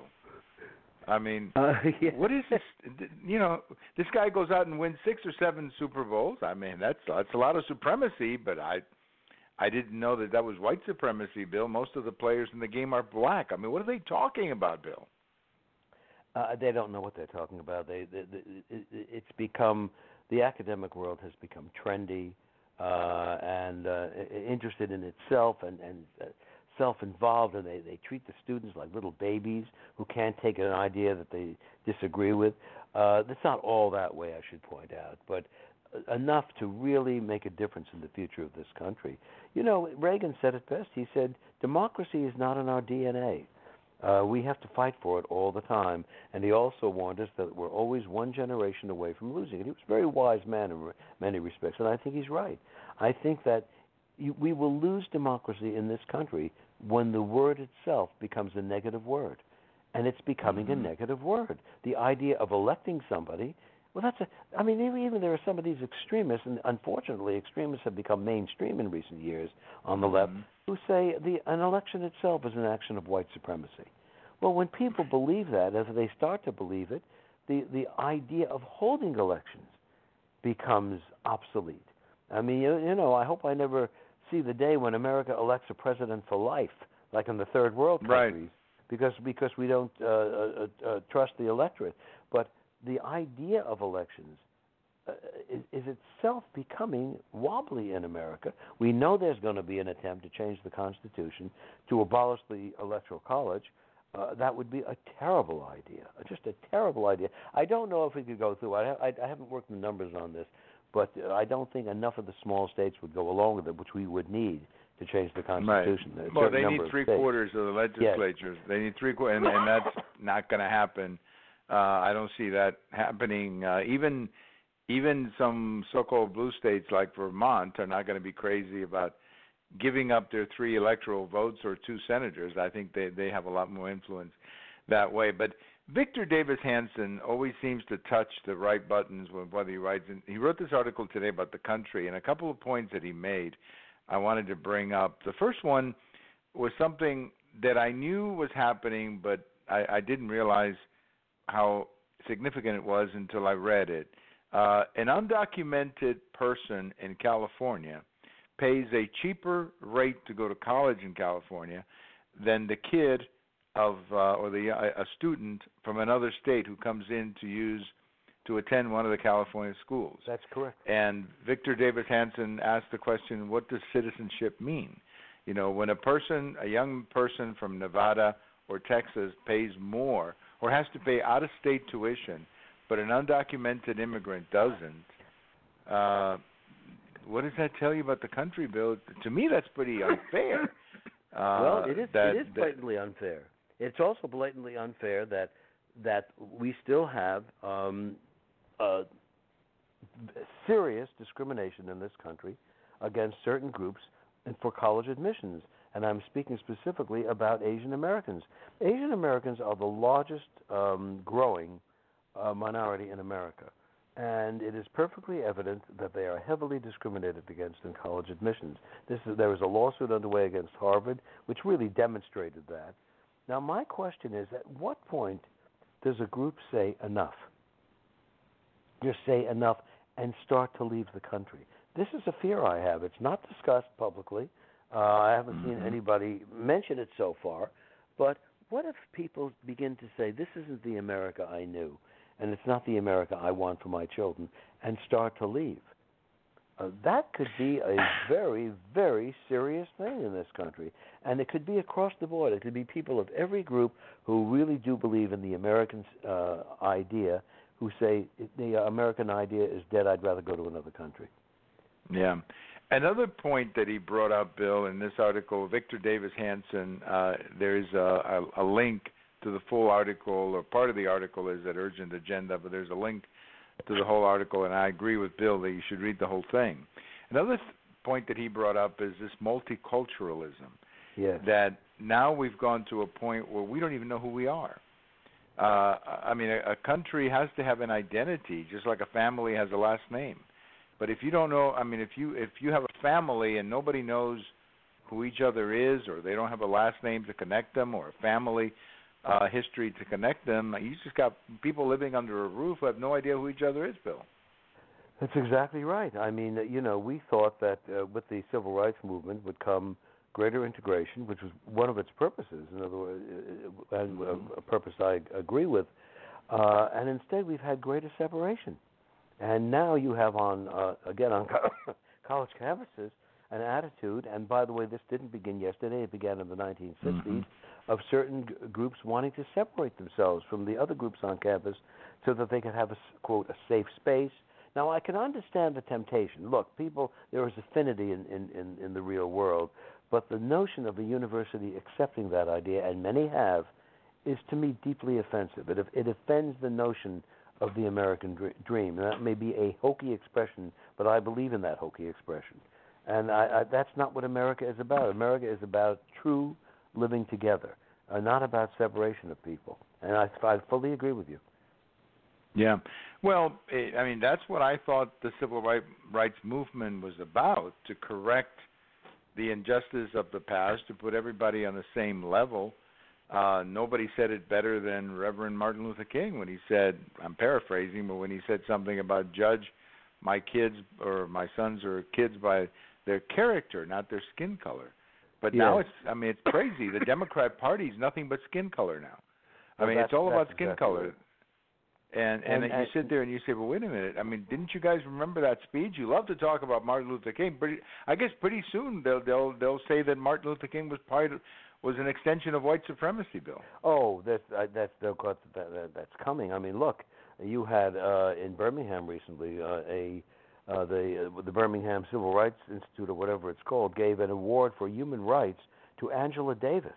B: I mean,
C: uh, yeah.
B: what is this? You know, this guy goes out and wins six or seven Super Bowls. I mean, that's that's a lot of supremacy, but I I didn't know that that was white supremacy, Bill. Most of the players in the game are black. I mean, what are they talking about, Bill?
C: Uh, they don't know what they're talking about. They, they, they, it's become, the academic world has become trendy uh, and uh, interested in itself and, and uh, self-involved, and they, they treat the students like little babies who can't take an idea that they disagree with. Uh, that's not all that way, I should point out, but enough to really make a difference in the future of this country. You know, Reagan said it best. He said, democracy is not in our D N A. Uh, we have to fight for it all the time. And he also warned us that we're always one generation away from losing it. He was a very wise man in many respects, and I think he's right. I think that you, we will lose democracy in this country when the word itself becomes a negative word. And it's becoming
B: mm-hmm.
C: a negative word. The idea of electing somebody, well, that's a, I mean, even, even there are some of these extremists, and unfortunately extremists have become mainstream in recent years on the
B: mm-hmm.
C: left, who say the, an election itself is an action of white supremacy. Well, when people believe that, as they start to believe it, the, the idea of holding elections becomes obsolete. I mean, you, you know, I hope I never see the day when America elects a president for life, like in the third world countries,
B: right.
C: because because we don't uh, uh, uh, trust the electorate. But the idea of elections uh, is, is itself becoming wobbly in America. We know there's going to be an attempt to change the Constitution to abolish the Electoral College. Uh, that would be a terrible idea, just a terrible idea. I don't know if we could go through. I, I, I haven't worked the numbers on this, but I don't think enough of the small states would go along with it, which we would need to change the Constitution.
B: Right. Well, they need three quarters of the legislatures. Yes. They need three quarters, and, and that's not going to happen. Uh, I don't see that happening. Uh, even even some so-called blue states like Vermont are not going to be crazy about giving up their three electoral votes or two senators. I think they, they have a lot more influence that way. But Victor Davis Hanson always seems to touch the right buttons with whether he writes. In, he wrote this article today about the country, and a couple of points that he made I wanted to bring up. The first one was something that I knew was happening, but I, I didn't realize how significant it was until I read it. Uh, an undocumented person in California pays a cheaper rate to go to college in California than the kid of uh, or the uh, a student from another state who comes in to use to attend one of the California schools.
C: That's correct.
B: And Victor Davis Hanson asked the question, what does citizenship mean? You know, when a person, a young person from Nevada or Texas pays more or has to pay out-of-state tuition, but an undocumented immigrant doesn't, uh, what does that tell you about the country, Bill? To me, that's pretty unfair. Uh,
C: well, it is.
B: that,
C: it is blatantly that, unfair. It's also blatantly unfair that that we still have um, uh, serious discrimination in this country against certain groups and for college admissions. And I'm speaking specifically about Asian Americans. Asian Americans are the largest um, growing uh, minority in America. And it is perfectly evident that they are heavily discriminated against in college admissions. This is, there was a lawsuit underway against Harvard, which really demonstrated that. Now, my question is, at what point does a group say enough? Just say enough and start to leave the country. This is a fear I have. It's not discussed publicly. Uh, I haven't mm-hmm. seen anybody mention it so far. But what if people begin to say, this isn't the America I knew, and it's not the America I want for my children, and start to leave? Uh, that could be a very, very serious thing in this country. And it could be across the board. It could be people of every group who really do believe in the American uh, idea, who say, the American idea is dead, I'd rather go to another country.
B: Yeah. Another point that he brought up, Bill, in this article, Victor Davis Hanson, uh, there's a, a, a link to the full article, or part of the article is at Urgent Agenda, but there's a link to the whole article, and I agree with Bill that you should read the whole thing. Another th- point that he brought up is this multiculturalism,
C: yes.
B: that now we've gone to a point where we don't even know who we are. Uh, I mean, a, a country has to have an identity, just like a family has a last name. But if you don't know, I mean, if you if you have a family and nobody knows who each other is, or they don't have a last name to connect them, or a family uh, history to connect them, you just got people living under a roof who have no idea who each other is, Bill.
C: That's exactly right. I mean, you know, we thought that uh, with the civil rights movement would come greater integration, which was one of its purposes. In other words, uh, a, a purpose I agree with. Uh, and instead, we've had greater separation. And now you have on, uh, again, on college campuses, an attitude, and by the way, this didn't begin yesterday, it began in the nineteen sixties, mm-hmm. of certain g- groups wanting to separate themselves from the other groups on campus so that they could have, a, quote, a safe space. Now, I can understand the temptation. Look, people, there is affinity in, in, in, in the real world, but the notion of a university accepting that idea, and many have, is to me deeply offensive. It, it offends the notion of the American dr- dream. And that may be a hokey expression, but I believe in that hokey expression. And I, I, that's not what America is about. America is about true living together, uh, not about separation of people. And I, I fully agree with you.
B: Yeah. Well, it, I mean, that's what I thought the civil right, rights movement was about, to correct the injustice of the past, to put everybody on the same level. Uh, nobody said it better than Reverend Martin Luther King when he said, I'm paraphrasing, but when he said something about judge my kids or my sons or kids by their character, not their skin color. But yes. now it's, I mean, it's crazy. The Democrat Party is nothing but skin color now. I
C: well,
B: mean, it's all about skin
C: exactly
B: color.
C: Right.
B: And, and
C: and
B: you
C: and
B: sit there and you say, well, wait a minute. I mean, didn't you guys remember that speech? You love to talk about Martin Luther King. Pretty, I guess pretty soon they'll they'll they'll say that Martin Luther King was part of, was an extension of white supremacy, Bill.
C: Oh, that's uh, that's that, that, that's coming. I mean, look, you had uh, in Birmingham recently uh, a uh, the uh, the Birmingham Civil Rights Institute or whatever it's called gave an award for human rights to Angela Davis.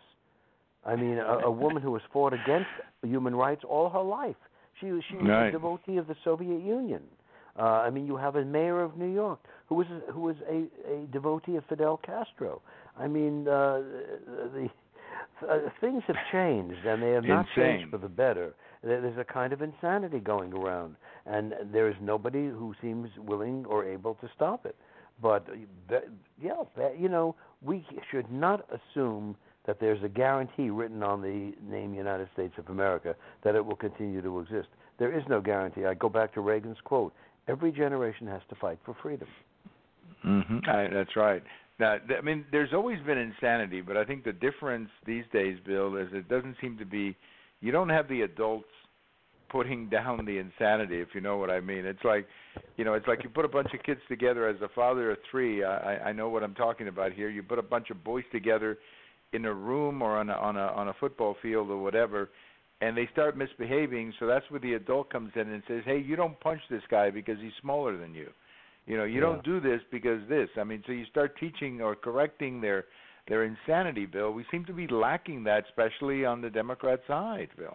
C: I mean, a, a woman who has fought against human rights all her life. She she was
B: right.
C: a devotee of the Soviet Union. Uh, I mean, you have a mayor of New York who was who was a, a devotee of Fidel Castro. I mean, uh, the uh, things have changed, and they have not
B: Insane.
C: changed for the better. There's a kind of insanity going around, and there is nobody who seems willing or able to stop it. But yeah, you know, we should not assume that there's a guarantee written on the name United States of America that it will continue to exist. There is no guarantee. I go back to Reagan's quote, every generation has to fight for freedom.
B: Mm-hmm. I, that's right. Now, I mean, there's always been insanity, but I think the difference these days, Bill, is it doesn't seem to be, you don't have the adults putting down the insanity, if you know what I mean. It's like, you know, it's like you put a bunch of kids together as a father of three. I, I know what I'm talking about here. You put a bunch of boys together in a room or on a, on a on a football field or whatever, and they start misbehaving. So that's where the adult comes in and says, "Hey, you don't punch this guy because he's smaller than you. You know, you
C: yeah.
B: don't do this because this." I mean, so you start teaching or correcting their their insanity, Bill. We seem to be lacking that, especially on the Democrat side, Bill.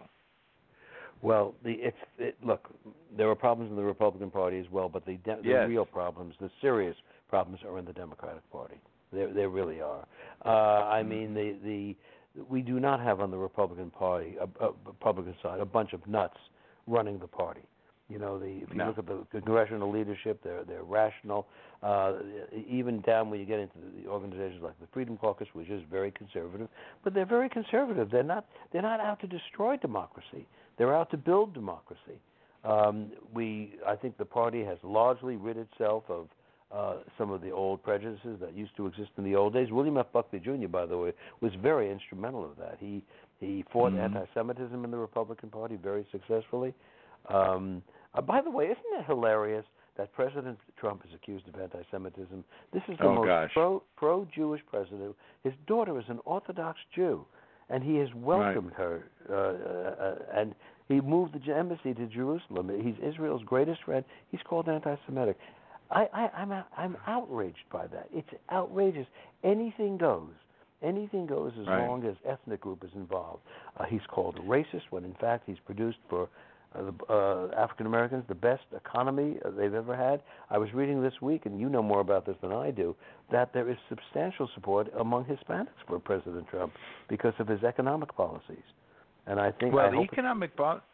C: Well, the it's it, look, there are problems in the Republican Party as well, but the de- the
B: yes.
C: real problems, the serious problems, are in the Democratic Party. There, there really are. Uh, I mean, the the we do not have on the Republican Party, a, a Republican side, a bunch of nuts running the party. You know, the if you
B: no.
C: look at the congressional leadership, they're they're rational. Uh, even down when you get into the organizations like the Freedom Caucus, which is very conservative, but they're very conservative. They're not they're not out to destroy democracy. They're out to build democracy. Um, we I think the party has largely rid itself of Uh, some of the old prejudices that used to exist in the old days. William F. Buckley Junior, by the way, was very instrumental of that. He he fought mm-hmm. anti-Semitism in the Republican Party very successfully. Um, uh, by the way, isn't it hilarious that President Trump is accused of anti-Semitism? This is the
B: oh,
C: most
B: gosh.
C: pro, pro-Jewish president. His daughter is an Orthodox Jew, and he has welcomed
B: right.
C: her, uh, uh, and he moved the embassy to Jerusalem. He's Israel's greatest friend. He's called anti-Semitic. I, I, I'm I'm outraged by that. It's outrageous. Anything goes. Anything goes as
B: right.
C: long as ethnic group is involved. Uh, he's called a racist when, in fact, he's produced for uh, the, uh, African Americans the best economy uh, they've ever had. I was reading this week, and you know more about this than I do, that there is substantial support among Hispanics for President Trump because of his economic policies. And I think
B: well,
C: I
B: the
C: hope
B: economic policy.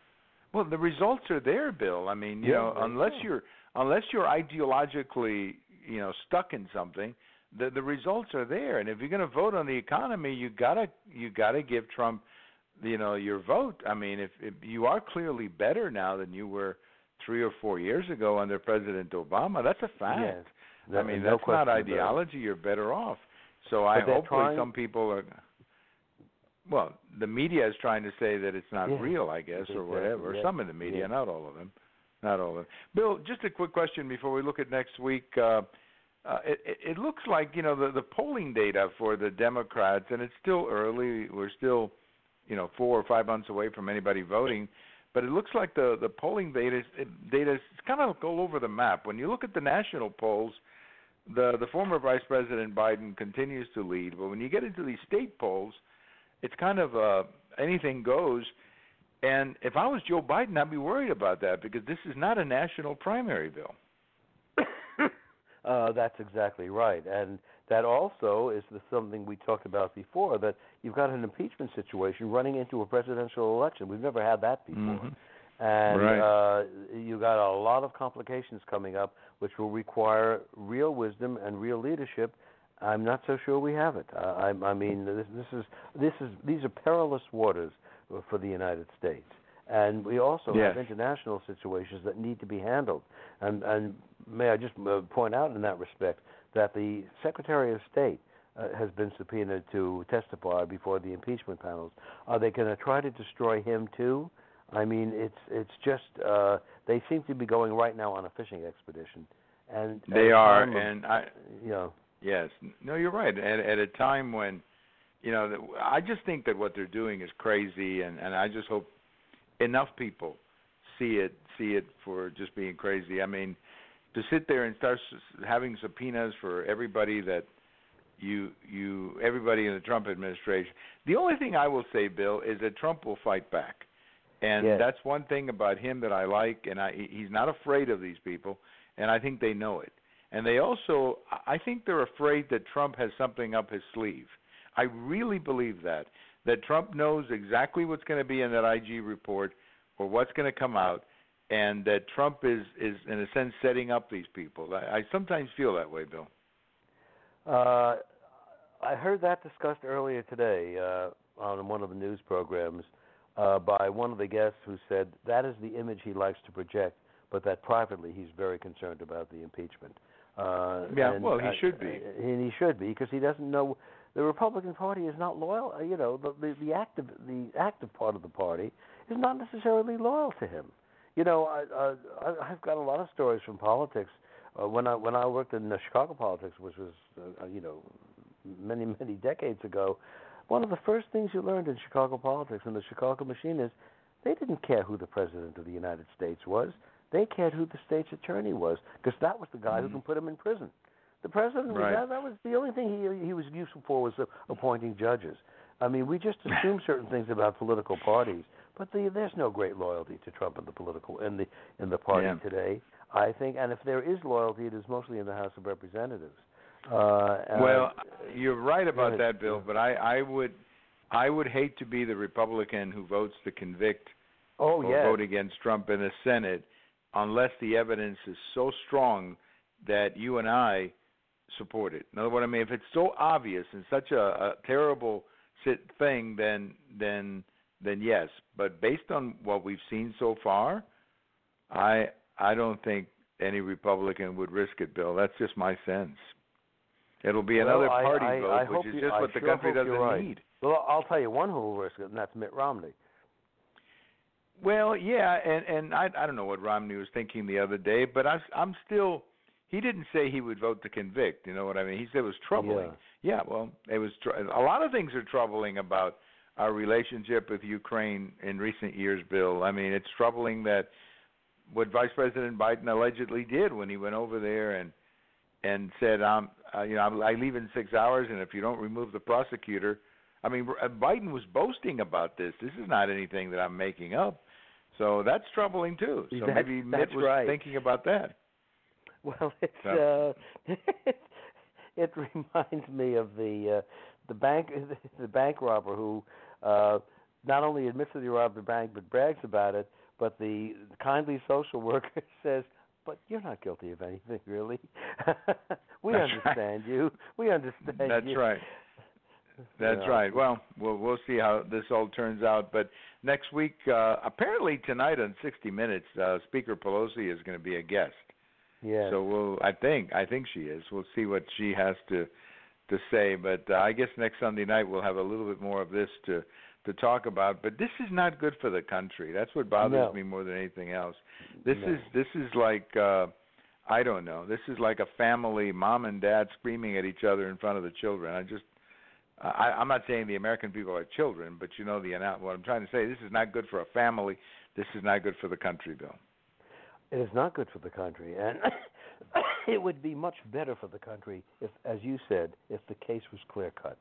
B: Well, the results are there, Bill. I mean, you
C: Yeah,
B: know,
C: they
B: unless
C: are.
B: you're unless you're ideologically, you know, stuck in something, the the results are there. And if you're going to vote on the economy, you gotta you gotta give Trump, you know, your vote. I mean, if, if you are clearly better now than you were three or four years ago under President Obama, that's a fact.
C: Yes.
B: I
C: There-
B: mean,
C: no
B: that's not
C: question about it.
B: ideology. You're better off. So I
C: But they're
B: hopefully
C: trying-
B: some people are. Well, the media is trying to say that it's not
C: Yeah,
B: real, I guess, or
C: exactly,
B: whatever.
C: yeah,
B: Some in the media,
C: yeah.
B: not all of them. Not all of them. Bill, just a quick question before we look at next week. Uh, uh, it, it, it looks like, you know, the, the polling data for the Democrats, and it's still early. We're still, you know, four or five months away from anybody voting. But it looks like the, the polling data, data is kind of all over the map. When you look at the national polls, the, the former Vice President Biden continues to lead. But when you get into these state polls, it's kind of uh, anything goes. And if I was Joe Biden, I'd be worried about that because this is not a national primary, Bill.
C: uh, that's exactly right. And that also is the, something we talked about before, that you've got an impeachment situation running into a presidential election. We've never had that before.
B: Mm-hmm.
C: And
B: Right.
C: uh, you got a lot of complications coming up, which will require real wisdom and real leadership. I'm not so sure we have it. Uh, I, I mean, this, this is this is these are perilous waters for the United States, and we also
B: Yes.
C: have international situations that need to be handled. And, and may I just uh, point out in that respect that the Secretary of State uh, has been subpoenaed to testify before the impeachment panels. Are they going to try to destroy him too? I mean, it's it's just uh, they seem to be going right now on a fishing expedition, and
B: They
C: at a
B: are,
C: time of,
B: and I.
C: you know.
B: Yes. No, you're right. At, at a time when, you know, I just think that what they're doing is crazy, and, and I just hope enough people see it see it for just being crazy. I mean, to sit there and start having subpoenas for everybody that you you everybody in the Trump administration. The only thing I will say, Bill, is that Trump will fight back, and
C: Yes.
B: that's one thing about him that I like, and I he's not afraid of these people, and I think they know it. And they also, I think they're afraid that Trump has something up his sleeve. I really believe that, that Trump knows exactly what's going to be in that I G report or what's going to come out, and that Trump is, is in a sense, setting up these people. I, I sometimes feel that way, Bill.
C: Uh, I heard that discussed earlier today uh, on one of the news programs uh, by one of the guests who said that is the image he likes to project, but that privately he's very concerned about the impeachment. Uh,
B: Yeah,
C: and,
B: well, he
C: uh,
B: should be.
C: And he should be, because he doesn't know the Republican Party is not loyal. You know, the, the the active the active part of the party is not necessarily loyal to him. You know, I, uh, I've got a lot of stories from politics. Uh, when I when I worked in uh, Chicago politics, which was uh, you know many many decades ago, one of the first things you learned in Chicago politics and the Chicago machine is they didn't care who the president of the United States was. They cared who the state's attorney was, because that was the guy
B: Mm-hmm.
C: who can put him in prison. The president,
B: Right.
C: that, that was the only thing he he was useful for, was uh, appointing judges. I mean, we just assume certain things about political parties, but the, there's no great loyalty to Trump in the political in the in the party
B: Yeah.
C: today, I think. And if there is loyalty, it is mostly in the House of Representatives. Uh,
B: Well,
C: uh,
B: you're right about
C: ahead.
B: that, Bill. But I, I would, I would hate to be the Republican who votes to convict
C: oh
B: or
C: yeah,
B: vote against Trump in the Senate, unless the evidence is so strong that you and I support it. In other words, I mean, if it's so obvious and such a, a terrible sit thing, then then then yes. But based on what we've seen so far, I I don't think any Republican would risk it, Bill. That's just my sense. It'll be
C: Well,
B: another
C: I-
B: party
C: I-
B: vote,
C: I
B: which
C: hope
B: is
C: you-
B: just
C: I
B: what the
C: sure
B: country
C: hope you're
B: doesn't
C: right.
B: need.
C: Well, I'll tell you one who will risk it, and that's Mitt Romney.
B: Well, yeah, and and I I don't know what Romney was thinking the other day, but I, I'm still. He didn't say he would vote to convict. You know what I mean? He said it was troubling. Yeah, yeah well, it was tr- a lot of things are troubling about our relationship with Ukraine in recent years, Bill. I mean, it's troubling that what Vice President Biden allegedly did when he went over there and and said, um, uh, you know, I leave in six hours, and if you don't remove the prosecutor, I mean, Biden was boasting about this. This is not anything that I'm making up. So that's troubling too. So
C: That's-
B: maybe Mitt
C: that's
B: was
C: right.
B: thinking about that.
C: Well, it's
B: So-
C: uh, it reminds me of the uh, the bank the bank robber who uh, not only admits that he robbed the bank, but brags about it. But the kindly social worker says, "But you're not guilty of anything, really. we
B: That's
C: understand
B: right.
C: you. We understand
B: That's
C: you."
B: That's right. That's
C: yeah.
B: right. Well, we'll we'll see how this all turns out. But next week, uh, apparently tonight on sixty minutes, uh, Speaker Pelosi is going to be a guest.
C: Yeah.
B: So we'll. I think. I think she is. We'll see what she has to to say. But uh, I guess next Sunday night we'll have a little bit more of this to to talk about. But this is not good for the country. That's what bothers
C: no.
B: me more than anything else. This
C: no.
B: is this is like uh, I don't know. This is like a family, mom and dad screaming at each other in front of the children. I just. I, I'm not saying the American people are children, but you know the what I'm trying to say. This is not good for a family. This is not good for the country, Bill.
C: It is not good for the country, and it would be much better for the country if, as you said, if the case was clear cut.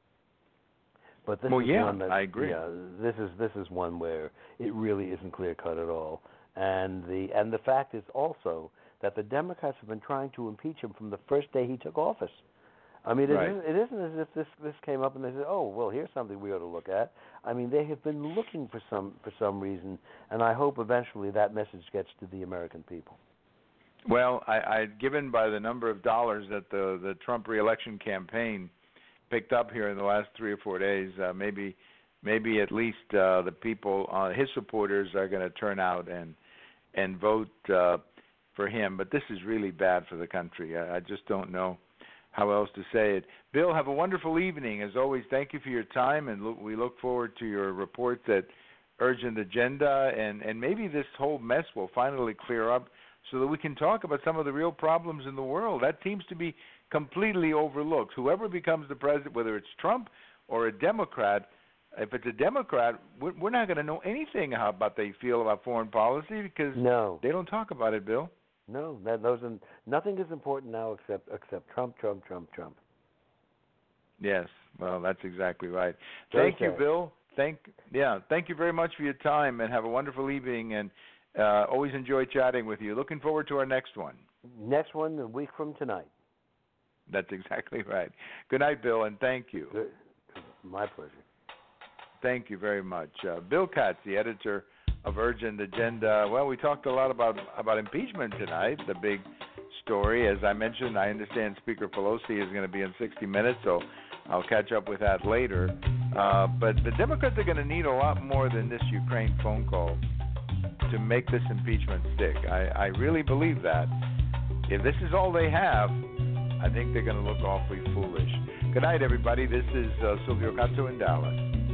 C: But this
B: well,
C: is
B: yeah,
C: one that,
B: I agree.
C: Yeah, this is this is one where it really isn't clear cut at all, and the and the fact is also that the Democrats have been trying to impeach him from the first day he took office. I mean, it,
B: right.
C: isn't, it isn't as if this this came up and they said, "Oh, well, here's something we ought to look at." I mean, they have been looking for some for some reason, and I hope eventually that message gets to the American people.
B: Well, I, I given by the number of dollars that the the Trump reelection campaign picked up here in the last three or four days, uh, maybe maybe at least uh, the people, uh, his supporters, are going to turn out and and vote uh, for him. But this is really bad for the country. I, I just don't know how else to say it. Bill, have a wonderful evening. As always, thank you for your time, and look, we look forward to your reports at Urgent Agenda, and, and maybe this whole mess will finally clear up so that we can talk about some of the real problems in the world. That seems to be completely overlooked. Whoever becomes the president, whether it's Trump or a Democrat, if it's a Democrat, we're not going to know anything about how they feel about foreign policy because
C: no.
B: they don't talk about it, Bill.
C: No, that, those are, nothing is important now except except Trump, Trump, Trump, Trump.
B: Yes, well, that's exactly right.
C: Very
B: Thank you,
C: sad.
B: Bill. Thank yeah, thank you very much for your time, and have a wonderful evening. And uh, always enjoy chatting with you. Looking forward to our next one.
C: Next one, a week from tonight.
B: That's exactly right. Good night, Bill, and thank you.
C: Good. My pleasure.
B: Thank you very much, uh, Bill Katz, the editor of Urgent Agenda. Well, we talked a lot about about impeachment tonight, the big story. As I mentioned, I understand Speaker Pelosi is going to be in sixty minutes, so I'll catch up with that later. Uh, but the Democrats are going to need a lot more than this Ukraine phone call to make this impeachment stick. I, I really believe that. If this is all they have, I think they're going to look awfully foolish. Good night, everybody. This is uh, Silvio Canto in Dallas.